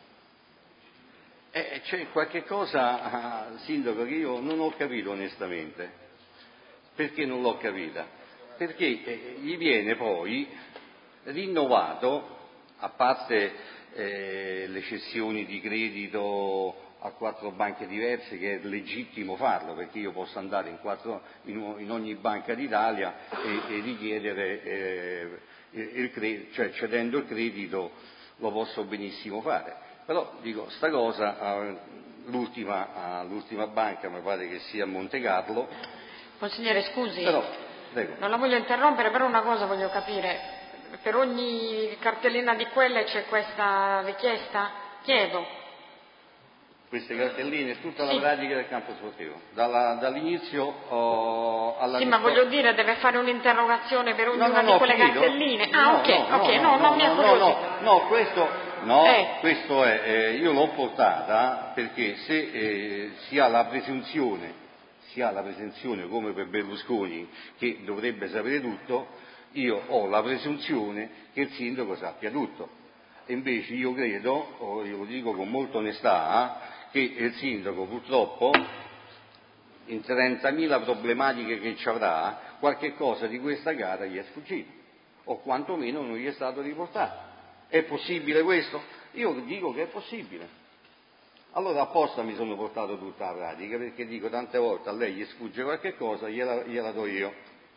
eh, c'è qualche cosa, uh, Sindaco, che io non ho capito onestamente. Perché non l'ho capita? Perché eh, gli viene poi rinnovato, a parte eh, le cessioni di credito a quattro banche diverse, che è legittimo farlo, perché io posso andare in, quattro, in, in ogni banca d'Italia e, e richiedere eh, il credito, cioè cedendo il credito lo posso benissimo fare. Però dico, sta cosa, eh, l'ultima, eh, l'ultima banca mi pare che sia a Monte Carlo. Consigliere, scusi, però, prego. Non la voglio interrompere, però una cosa voglio capire. Per ogni cartellina di quelle c'è questa richiesta? Chiedo. Queste cartelline, tutta sì. la pratica del campo sportivo, Dalla, dall'inizio oh, alla... Sì, ma voglio dire, deve fare un'interrogazione per ognuna no, no, di no, quelle finito. cartelline? Ah, no, ok, no, ok, no, no, no, non mi ha no, incuriosito. no, no, questo, no, eh. questo è, eh, io l'ho portata perché se eh, si ha la presunzione, si ha la presunzione come per Berlusconi, che dovrebbe sapere tutto, io ho la presunzione che il sindaco sappia tutto. E invece io credo, oh, io lo dico con molta onestà, che il sindaco purtroppo in trentamila problematiche che ci avrà, qualche cosa di questa gara gli è sfuggito, o quantomeno non gli è stato riportato. È possibile questo? Io dico che è possibile. Allora apposta mi sono portato tutta la pratica, perché dico tante volte a lei gli sfugge qualche cosa, gliela, gliela do io.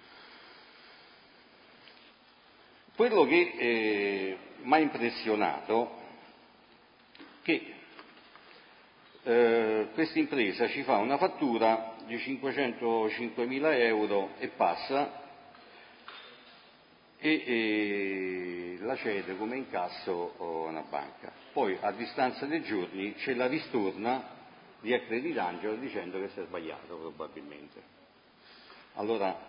Quello che eh, mi ha impressionato che eh, questa impresa ci fa una fattura di cinquecentocinquemila euro e passa e, e la cede come incasso a una banca. Poi a distanza dei giorni ce la ristorna di Accreditangelo dicendo che si è sbagliato probabilmente. Allora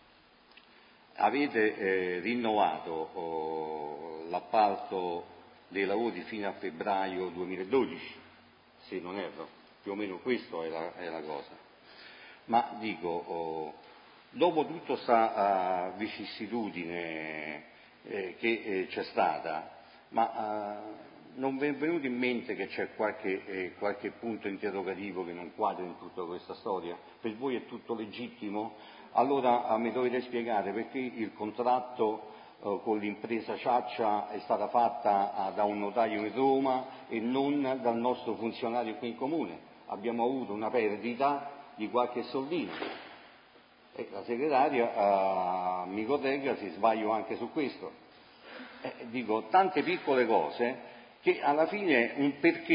avete eh, rinnovato oh, l'appalto dei lavori fino a febbraio duemiladodici, se non erro, più o meno questo è la, è la cosa. Ma dico, oh, dopo tutta questa uh, vicissitudine eh, che eh, c'è stata, ma uh, non vi è venuto in mente che c'è qualche, eh, qualche punto interrogativo che non quadra in tutta questa storia? Per voi è tutto legittimo? Allora uh, mi dovete spiegare perché il contratto uh, con l'impresa Ciaccia è stata fatta uh, da un notaio in Roma e non dal nostro funzionario qui in comune. Abbiamo avuto una perdita di qualche soldino. E la segretaria uh, mi corregga se sbaglio anche su questo. Eh, dico, tante piccole cose che alla fine un perché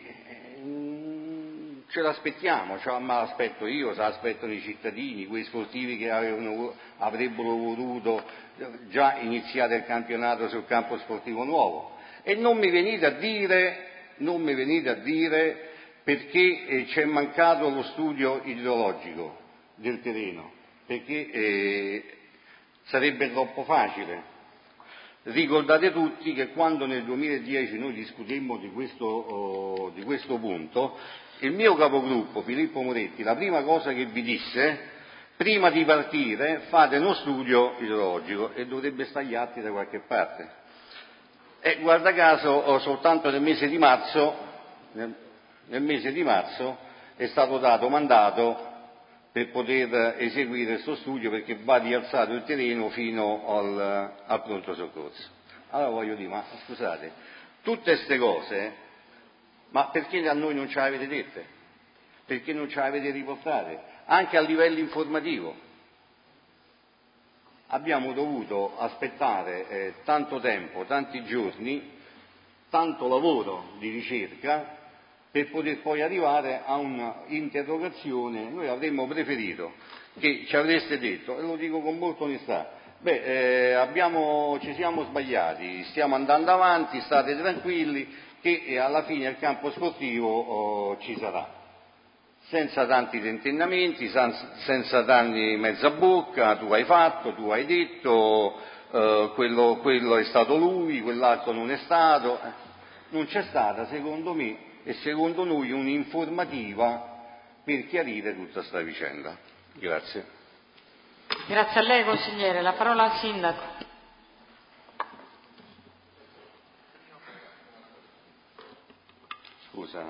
eh, ce l'aspettiamo, cioè, ma l'aspetto io, se l'aspettano i cittadini, quei sportivi che avevano, avrebbero voluto già iniziare il campionato sul campo sportivo nuovo. E non mi venite a dire, non mi venite a dire perché eh, c'è mancato lo studio idrologico del terreno, perché eh, sarebbe troppo facile. Ricordate tutti che quando nel duemiladieci noi discutemmo di questo, oh, di questo punto, il mio capogruppo Filippo Moretti, la prima cosa che vi disse, prima di partire fate uno studio idrologico, e dovrebbe stare agli atti da qualche parte. E guarda caso oh, soltanto nel mese di marzo, nel, nel mese di marzo è stato dato mandato per poter eseguire questo studio, perché va rialzato il terreno fino al, al pronto soccorso. Allora voglio dire, ma scusate, tutte queste cose, ma perché a noi non ce le avete dette? Perché non ce le avete riportate? Anche a livello informativo. Abbiamo dovuto aspettare eh, tanto tempo, tanti giorni, tanto lavoro di ricerca, per poter poi arrivare a un'interrogazione. Noi avremmo preferito che ci avreste detto, e lo dico con molta onestà, beh, eh, abbiamo, ci siamo sbagliati, stiamo andando avanti, state tranquilli, che eh, alla fine il campo sportivo oh, ci sarà, senza tanti tentennamenti, senza tanti mezza bocca, tu hai fatto, tu hai detto, eh, quello, quello è stato lui, quell'altro non è stato. Non c'è stata, secondo me, e secondo noi un'informativa per chiarire tutta sta vicenda. Grazie. Grazie a lei consigliere, la parola al sindaco. Scusa.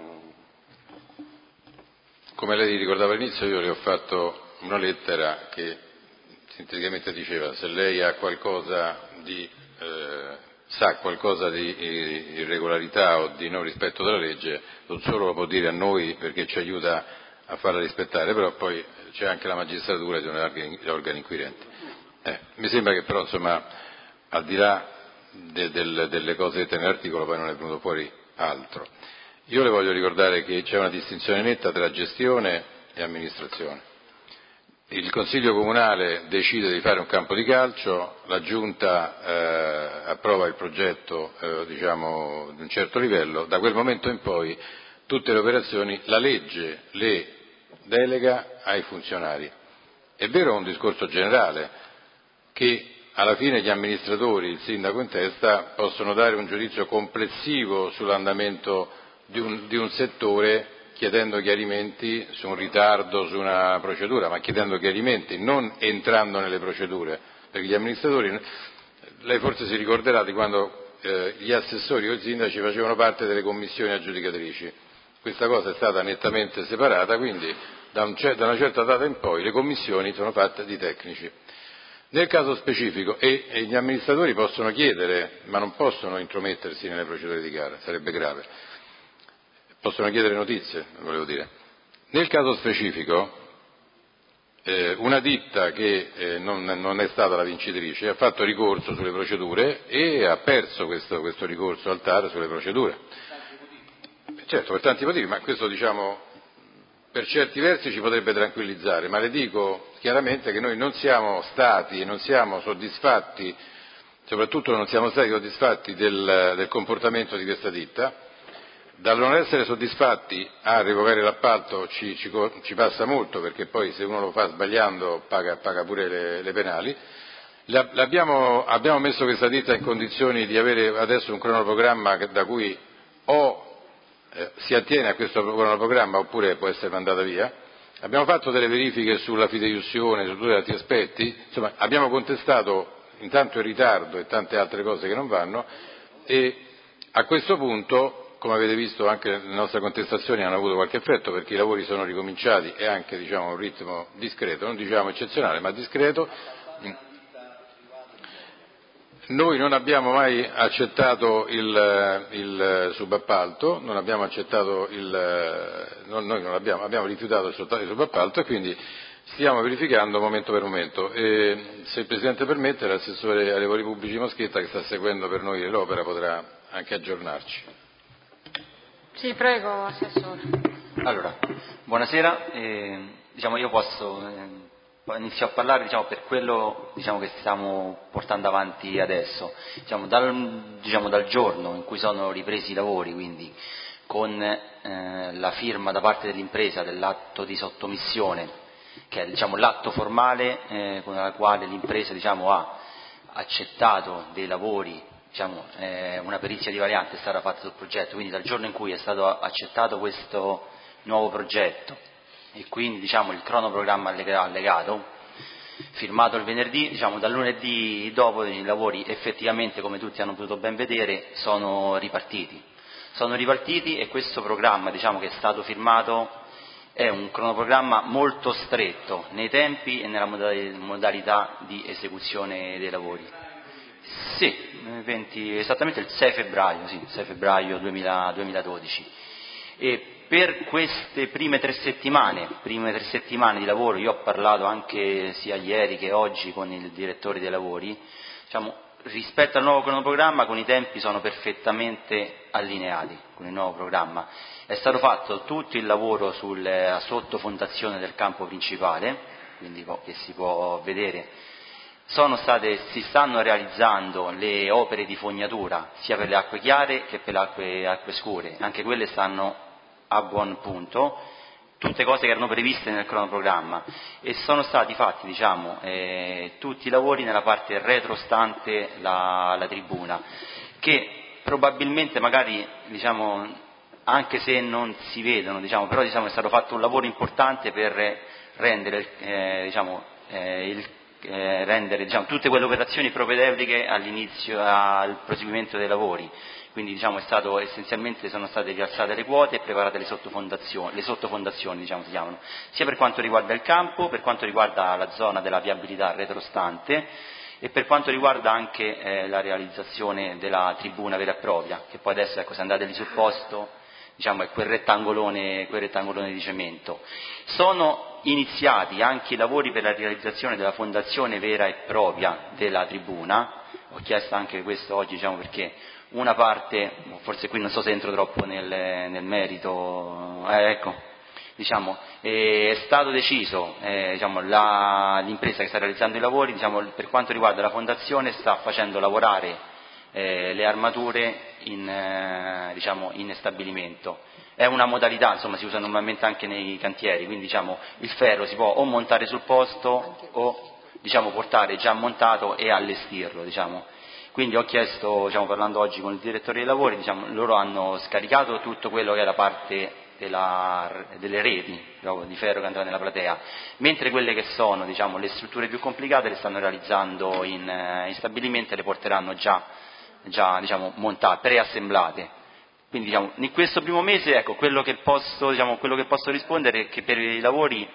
Come lei ricordava all'inizio, io le ho fatto una lettera che sinteticamente diceva: se lei ha qualcosa di eh, sa qualcosa di irregolarità o di non rispetto della legge, non solo lo può dire a noi perché ci aiuta a farla rispettare, però poi c'è anche la magistratura e sono gli organi inquirenti. Eh, mi sembra che però, insomma, al di là de, de, delle cose dette nell'articolo, poi non è venuto fuori altro. Io le voglio ricordare che c'è una distinzione netta tra gestione e amministrazione. Il Consiglio Comunale decide di fare un campo di calcio, la Giunta eh, approva il progetto eh, diciamo di un certo livello, da quel momento in poi tutte le operazioni la legge le delega ai funzionari. È vero un discorso generale che alla fine gli amministratori, il sindaco in testa, possono dare un giudizio complessivo sull'andamento di un, di un settore, chiedendo chiarimenti su un ritardo, su una procedura, ma chiedendo chiarimenti, non entrando nelle procedure, perché gli amministratori, lei forse si ricorderà di quando eh, gli assessori o i sindaci facevano parte delle commissioni aggiudicatrici. Questa cosa è stata nettamente separata, quindi da, un, da una certa data in poi le commissioni sono fatte di tecnici. Nel caso specifico, e, e gli amministratori possono chiedere, ma non possono intromettersi nelle procedure di gara, sarebbe grave. Possono chiedere notizie, volevo dire. Nel caso specifico, eh, una ditta che eh, non, non è stata la vincitrice ha fatto ricorso sulle procedure e ha perso questo, questo ricorso al T A R sulle procedure. Certo, per tanti motivi, ma questo diciamo per certi versi ci potrebbe tranquillizzare, ma le dico chiaramente che noi non siamo stati e non siamo soddisfatti, soprattutto non siamo stati soddisfatti del, del comportamento di questa ditta. Dal non essere soddisfatti a revocare l'appalto ci, ci, ci passa molto, perché poi se uno lo fa sbagliando paga, paga pure le, le penali. L'abbiamo, abbiamo messo questa ditta in condizioni di avere adesso un cronoprogramma da cui o eh, si attiene a questo cronoprogramma oppure può essere mandata via. Abbiamo fatto delle verifiche sulla fideiussione, su tutti gli altri aspetti, insomma abbiamo contestato intanto il ritardo e tante altre cose che non vanno, e a questo punto, come avete visto, anche le nostre contestazioni hanno avuto qualche effetto, perché i lavori sono ricominciati e anche diciamo a un ritmo discreto, non diciamo eccezionale ma discreto. Noi non abbiamo mai accettato il, il subappalto, non abbiamo accettato il, non, noi non abbiamo, abbiamo rifiutato il subappalto, e quindi stiamo verificando momento per momento. E se il Presidente permette, l'assessore ai lavori pubblici Moschetta, che sta seguendo per noi l'opera, potrà anche aggiornarci. Sì, prego, Assessore. Allora, buonasera. Eh, diciamo, io posso eh, inizio a parlare diciamo, per quello diciamo, che stiamo portando avanti adesso. Diciamo dal, diciamo, dal giorno in cui sono ripresi i lavori, quindi con eh, la firma da parte dell'impresa dell'atto di sottomissione, che è diciamo, l'atto formale eh, con la quale l'impresa diciamo, ha accettato dei lavori. Diciamo, eh, una perizia di variante è stata fatta sul progetto, quindi dal giorno in cui è stato accettato questo nuovo progetto e quindi diciamo, il cronoprogramma allegato, firmato il venerdì, diciamo, dal lunedì dopo i lavori effettivamente, come tutti hanno potuto ben vedere, sono ripartiti. Sono ripartiti e questo programma diciamo, che è stato firmato è un cronoprogramma molto stretto nei tempi e nella modalità di esecuzione dei lavori. Sì, venti, esattamente il sei febbraio, sì, sei febbraio duemiladodici. E per queste prime tre settimane, prime tre settimane di lavoro, io ho parlato anche sia ieri che oggi con il direttore dei lavori, diciamo, rispetto al nuovo cronoprogramma con i tempi sono perfettamente allineati con il nuovo programma. È stato fatto tutto il lavoro sulla sottofondazione del campo principale, quindi che si può vedere. Sono state, si stanno realizzando le opere di fognatura sia per le acque chiare che per le acque, acque scure, anche quelle stanno a buon punto, tutte cose che erano previste nel cronoprogramma, e sono stati fatti diciamo, eh, tutti i lavori nella parte retrostante la, la tribuna, che probabilmente magari diciamo, anche se non si vedono, diciamo, però diciamo, è stato fatto un lavoro importante per rendere eh, diciamo, eh, il eh, rendere diciamo, tutte quelle operazioni propedeutiche all'inizio, al proseguimento dei lavori. Quindi diciamo, è stato, essenzialmente sono state rialzate le quote e preparate le sottofondazioni, le sottofondazioni diciamo, si chiamano, sia per quanto riguarda il campo, per quanto riguarda la zona della viabilità retrostante e per quanto riguarda anche eh, la realizzazione della tribuna vera e propria, che poi adesso, ecco, se andate lì sul posto, diciamo, è quel rettangolone, quel rettangolone di cemento. Sono iniziati anche i lavori per la realizzazione della fondazione vera e propria della tribuna. Ho chiesto anche questo oggi, diciamo, perché una parte, forse qui non so se entro troppo nel, nel merito, eh, ecco, diciamo, è stato deciso, eh, diciamo, la, l'impresa che sta realizzando i lavori, diciamo, per quanto riguarda la fondazione, sta facendo lavorare eh, le armature in, eh, diciamo, in stabilimento. È una modalità, insomma, si usa normalmente anche nei cantieri, quindi diciamo, il ferro si può o montare sul posto o, diciamo, portare già montato e allestirlo, diciamo. Quindi ho chiesto, diciamo, parlando oggi con il direttore dei lavori, diciamo, loro hanno scaricato tutto quello che è la parte della, delle reti diciamo, di ferro che andrà nella platea, mentre quelle che sono, diciamo, le strutture più complicate le stanno realizzando in, in stabilimento e le porteranno già, già diciamo, montate, preassemblate. Quindi diciamo, in questo primo mese, ecco, quello che posso, diciamo, quello che posso rispondere è che per i lavori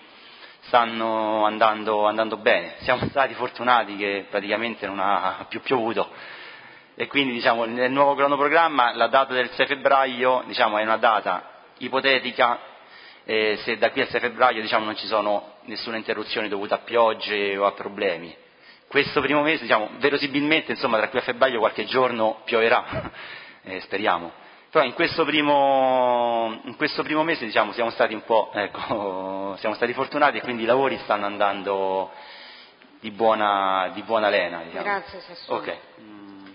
stanno andando, andando bene. Siamo stati fortunati che praticamente non ha più piovuto e quindi diciamo, nel nuovo cronoprogramma la data del sei febbraio diciamo, è una data ipotetica eh, se da qui al sei febbraio diciamo, non ci sono nessuna interruzione dovuta a piogge o a problemi. Questo primo mese, diciamo, verosimilmente insomma, tra qui a febbraio qualche giorno pioverà, eh, speriamo. Però in questo primo, in questo primo mese diciamo, siamo stati un po', ecco, siamo stati fortunati e quindi i lavori stanno andando di buona, di buona lena. Diciamo. Grazie Sassone. Ok. Mm.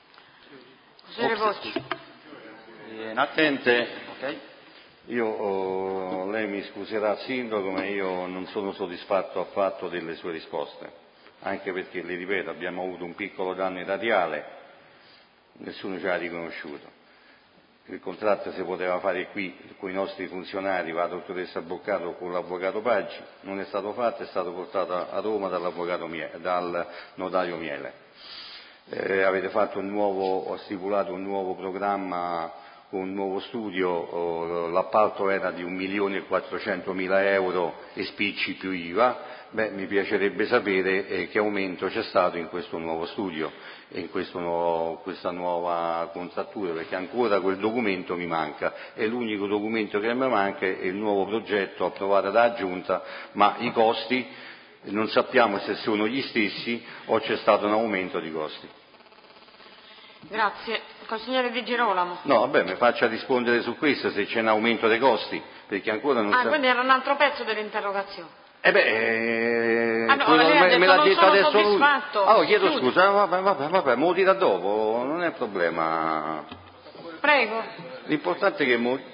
Ops. Eh, Attente, okay. Io, oh, lei mi scuserà Sindaco, ma io non sono soddisfatto affatto delle sue risposte, anche perché, le ripeto, abbiamo avuto un piccolo danno erariale, nessuno ci ha riconosciuto. Il contratto si poteva fare qui con i nostri funzionari, la dottoressa Boccato con l'avvocato Paggi, non è stato fatto, è stato portato a Roma dall'avvocato Miele, dal notaio Miele. Eh, avete fatto un nuovo, ho stipulato un nuovo programma, un nuovo studio, oh, l'appalto era di un milione e quattrocentomila euro e spicci più I V A. Beh, mi piacerebbe sapere eh, che aumento c'è stato in questo nuovo studio e in questo nuovo, questa nuova contrattura, perché ancora quel documento mi manca, è l'unico documento che mi manca, è il nuovo progetto approvato da Giunta, ma i costi non sappiamo se sono gli stessi o c'è stato un aumento di costi. Grazie. Consigliere Di Girolamo. No, vabbè, mi faccia rispondere su questo, se c'è un aumento dei costi, perché ancora non Ah, sa... quindi era un altro pezzo dell'interrogazione. Eh beh, eh, ah, no, lei ha detto, me l'ha non detto sono adesso lui. soddisfatto. Ah, oh, chiedo Chiudi. scusa, vabbè, vabbè, vabbè, me lo dirà dopo, non è problema. Prego. L'importante è che... Mo...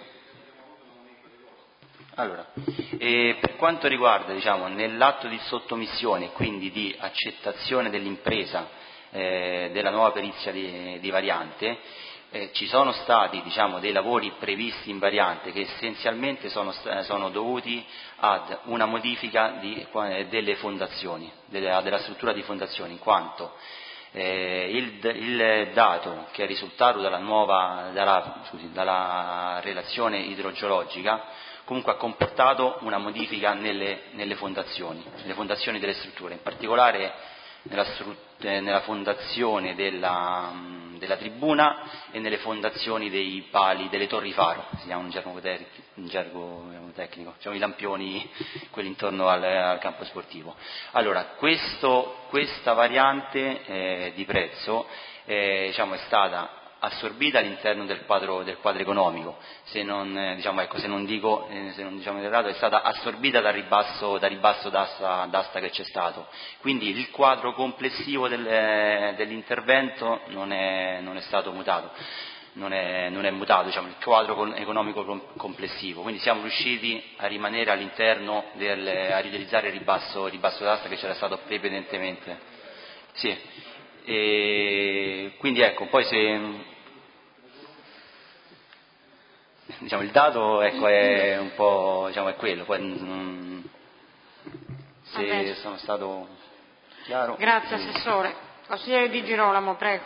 Allora, eh, per quanto riguarda, diciamo, nell'atto di sottomissione, quindi di accettazione dell'impresa eh, della nuova perizia di, di variante, eh, ci sono stati, diciamo, dei lavori previsti in variante che essenzialmente sono, sono dovuti ad una modifica di, eh, delle fondazioni, della, della struttura di fondazioni, in quanto eh, il, il dato che è risultato dalla nuova, dalla, scusi, dalla relazione idrogeologica comunque ha comportato una modifica nelle, nelle fondazioni, nelle fondazioni delle strutture, in particolare nella, eh, nella fondazione della, della tribuna e nelle fondazioni dei pali, delle torri faro, si chiama in gergo, in gergo tecnico, diciamo i lampioni, quelli intorno al, al campo sportivo. Allora, questo, questa variante eh, di prezzo eh, diciamo, è stata assorbita all'interno del quadro, del quadro economico, se non, eh, diciamo, ecco, se non dico, eh, se non diciamo errato, è stata assorbita dal ribasso, dal ribasso d'asta, d'asta che c'è stato. Quindi il quadro complessivo del, eh, dell'intervento non è, non è stato mutato, non è, non è mutato, diciamo, il quadro economico complessivo. Quindi siamo riusciti a rimanere all'interno del, a riutilizzare il ribasso, il ribasso d'asta che c'era stato precedentemente. Sì. E quindi ecco, poi se diciamo, il dato ecco, è un po' diciamo, è quello, poi mm, se sono stato Chiaro? Grazie Assessore. Consigliere Di Girolamo, prego.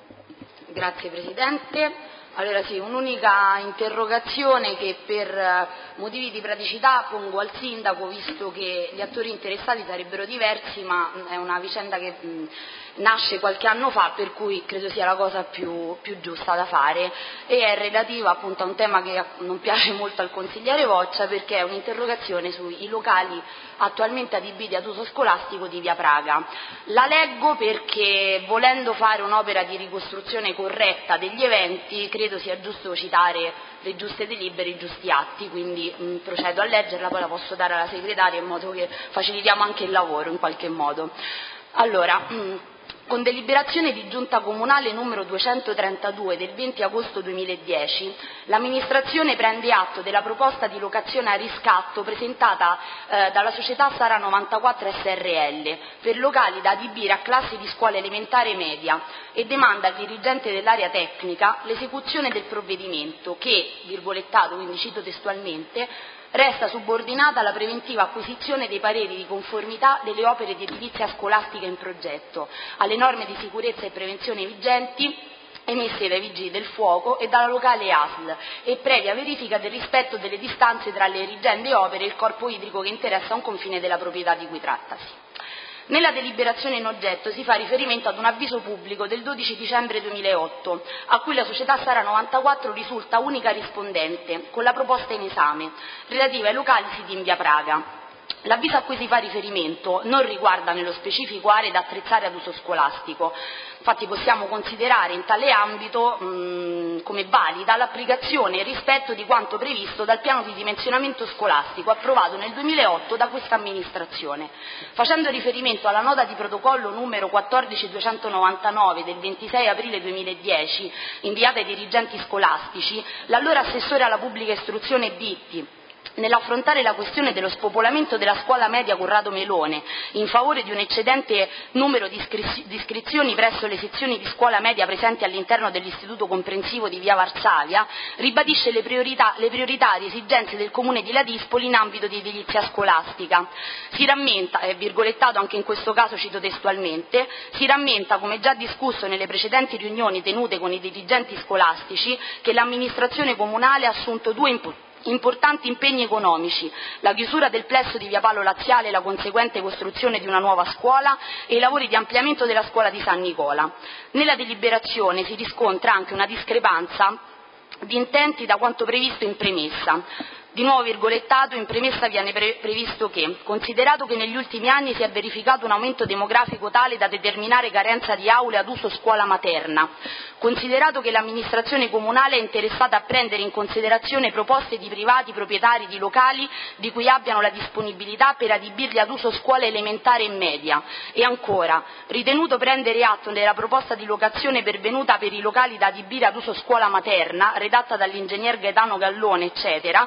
Grazie Presidente. Allora sì, un'unica interrogazione che per motivi di praticità pongo al Sindaco, visto che gli attori interessati sarebbero diversi, ma è una vicenda che mh, nasce qualche anno fa, per cui credo sia la cosa più, più giusta da fare, e è relativa appunto a un tema che non piace molto al consigliere Voccia, perché è un'interrogazione sui locali attualmente adibiti ad uso scolastico di via Praga. La leggo perché, volendo fare un'opera di ricostruzione corretta degli eventi, credo sia giusto citare le giuste delibere, i giusti atti, quindi mh, procedo a leggerla, poi la posso dare alla segretaria in modo che facilitiamo anche il lavoro in qualche modo. Allora, mh, con deliberazione di Giunta Comunale numero duecentotrentadue del venti agosto duemiladieci, l'amministrazione prende atto della proposta di locazione a riscatto presentata eh, dalla società Sara novantaquattro S R L per locali da adibire a classi di scuola elementare e media e demanda al dirigente dell'area tecnica l'esecuzione del provvedimento che, virgolettato, quindi cito testualmente, resta subordinata alla preventiva acquisizione dei pareri di conformità delle opere di edilizia scolastica in progetto, alle norme di sicurezza e prevenzione vigenti emesse dai Vigili del Fuoco e dalla locale A S L e previa verifica del rispetto delle distanze tra le erigende opere e il corpo idrico che interessa un confine della proprietà di cui trattasi. Nella deliberazione in oggetto si fa riferimento ad un avviso pubblico del dodici dicembre duemilaotto, a cui la società Sara novantaquattro risulta unica rispondente, con la proposta in esame, relativa ai locali siti in via Praga. L'avviso a cui si fa riferimento non riguarda nello specifico aree da attrezzare ad uso scolastico, infatti possiamo considerare in tale ambito mh, come valida l'applicazione e il rispetto di quanto previsto dal piano di dimensionamento scolastico approvato nel duemilaotto da questa amministrazione. Facendo riferimento alla nota di protocollo numero quattordici duecentonovantanove del ventisei aprile duemiladieci inviata ai dirigenti scolastici, l'allora assessore alla pubblica istruzione Bitti, nell'affrontare la questione dello spopolamento della scuola media Corrado Melone in favore di un eccedente numero di iscrizioni presso le sezioni di scuola media presenti all'interno dell'istituto comprensivo di via Varsavia, ribadisce le, priorità, le prioritarie esigenze del comune di Ladispoli in ambito di edilizia scolastica. Si rammenta, è virgolettato anche in questo caso cito testualmente, si rammenta come già discusso nelle precedenti riunioni tenute con i dirigenti scolastici che l'amministrazione comunale ha assunto due impegni importanti impegni economici, la chiusura del plesso di via Palo Laziale e la conseguente costruzione di una nuova scuola e i lavori di ampliamento della scuola di San Nicola. Nella deliberazione si riscontra anche una discrepanza di intenti da quanto previsto in premessa. Di nuovo virgolettato, in premessa viene pre- previsto che, considerato che negli ultimi anni si è verificato un aumento demografico tale da determinare carenza di aule ad uso scuola materna, considerato che l'amministrazione comunale è interessata a prendere in considerazione proposte di privati proprietari di locali di cui abbiano la disponibilità per adibirli ad uso scuola elementare e media, e ancora, ritenuto prendere atto della proposta di locazione pervenuta per i locali da adibire ad uso scuola materna, redatta dall'ingegner Gaetano Gallone, eccetera,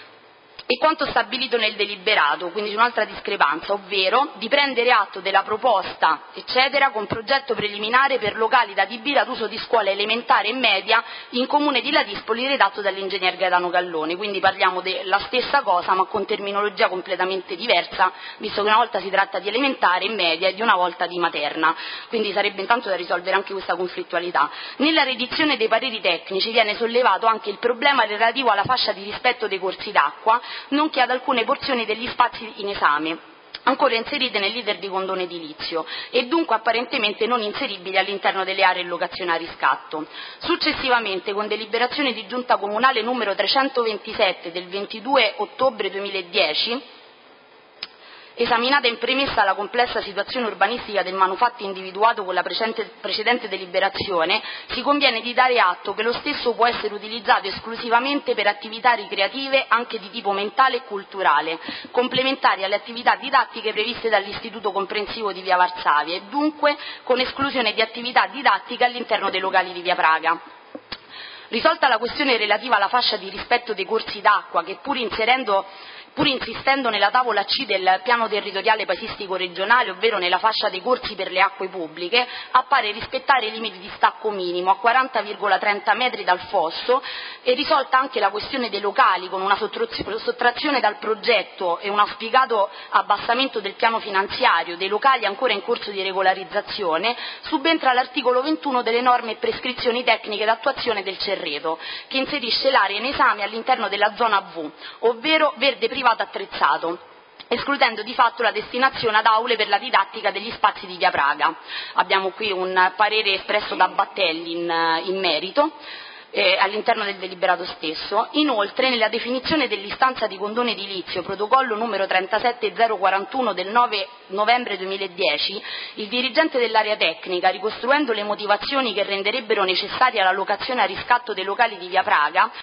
e quanto stabilito nel deliberato, quindi c'è un'altra discrepanza, ovvero di prendere atto della proposta, eccetera, con progetto preliminare per locali da adibire ad uso di scuola elementare e media in comune di Ladispoli redatto dall'ingegner Gaetano Gallone, quindi parliamo della stessa cosa ma con terminologia completamente diversa, visto che una volta si tratta di elementare e media e di una volta di materna, quindi sarebbe intanto da risolvere anche questa conflittualità. Nella redizione dei pareri tecnici viene sollevato anche il problema relativo alla fascia di rispetto dei corsi d'acqua, nonché ad alcune porzioni degli spazi in esame, ancora inserite nell'iter di condono edilizio e dunque apparentemente non inseribili all'interno delle aree in locazione a riscatto. Successivamente, con deliberazione di Giunta Comunale numero trecentoventisette del ventidue ottobre duemiladieci, esaminata in premessa la complessa situazione urbanistica del manufatto individuato con la precedente, precedente deliberazione, si conviene di dare atto che lo stesso può essere utilizzato esclusivamente per attività ricreative anche di tipo mentale e culturale, complementari alle attività didattiche previste dall'Istituto Comprensivo di via Varsavia e dunque con esclusione di attività didattiche all'interno dei locali di via Praga. Risolta la questione relativa alla fascia di rispetto dei corsi d'acqua, che pur inserendo Pur insistendo nella tavola C del piano territoriale paesistico regionale, ovvero nella fascia dei corsi per le acque pubbliche, appare rispettare i limiti di stacco minimo a quaranta virgola trenta metri dal fosso, e risolta anche la questione dei locali con una sottrazione dal progetto e un auspicato abbassamento del piano finanziario dei locali ancora in corso di regolarizzazione, subentra l'articolo ventuno delle norme e prescrizioni tecniche d'attuazione del Cerreto, che inserisce l'area in esame all'interno della zona V, ovvero verde privato attrezzato, escludendo di fatto la destinazione ad aule per la didattica degli spazi di Via Praga. Abbiamo qui un parere espresso da Battelli in, in merito. Eh, all'interno del deliberato stesso. Inoltre, nella definizione dell'istanza di condono edilizio, protocollo numero trentasette zero quarantuno del nove novembre duemiladieci, il dirigente dell'area tecnica, ricostruendo le motivazioni che renderebbero necessaria la locazione a riscatto dei locali di Via Praga,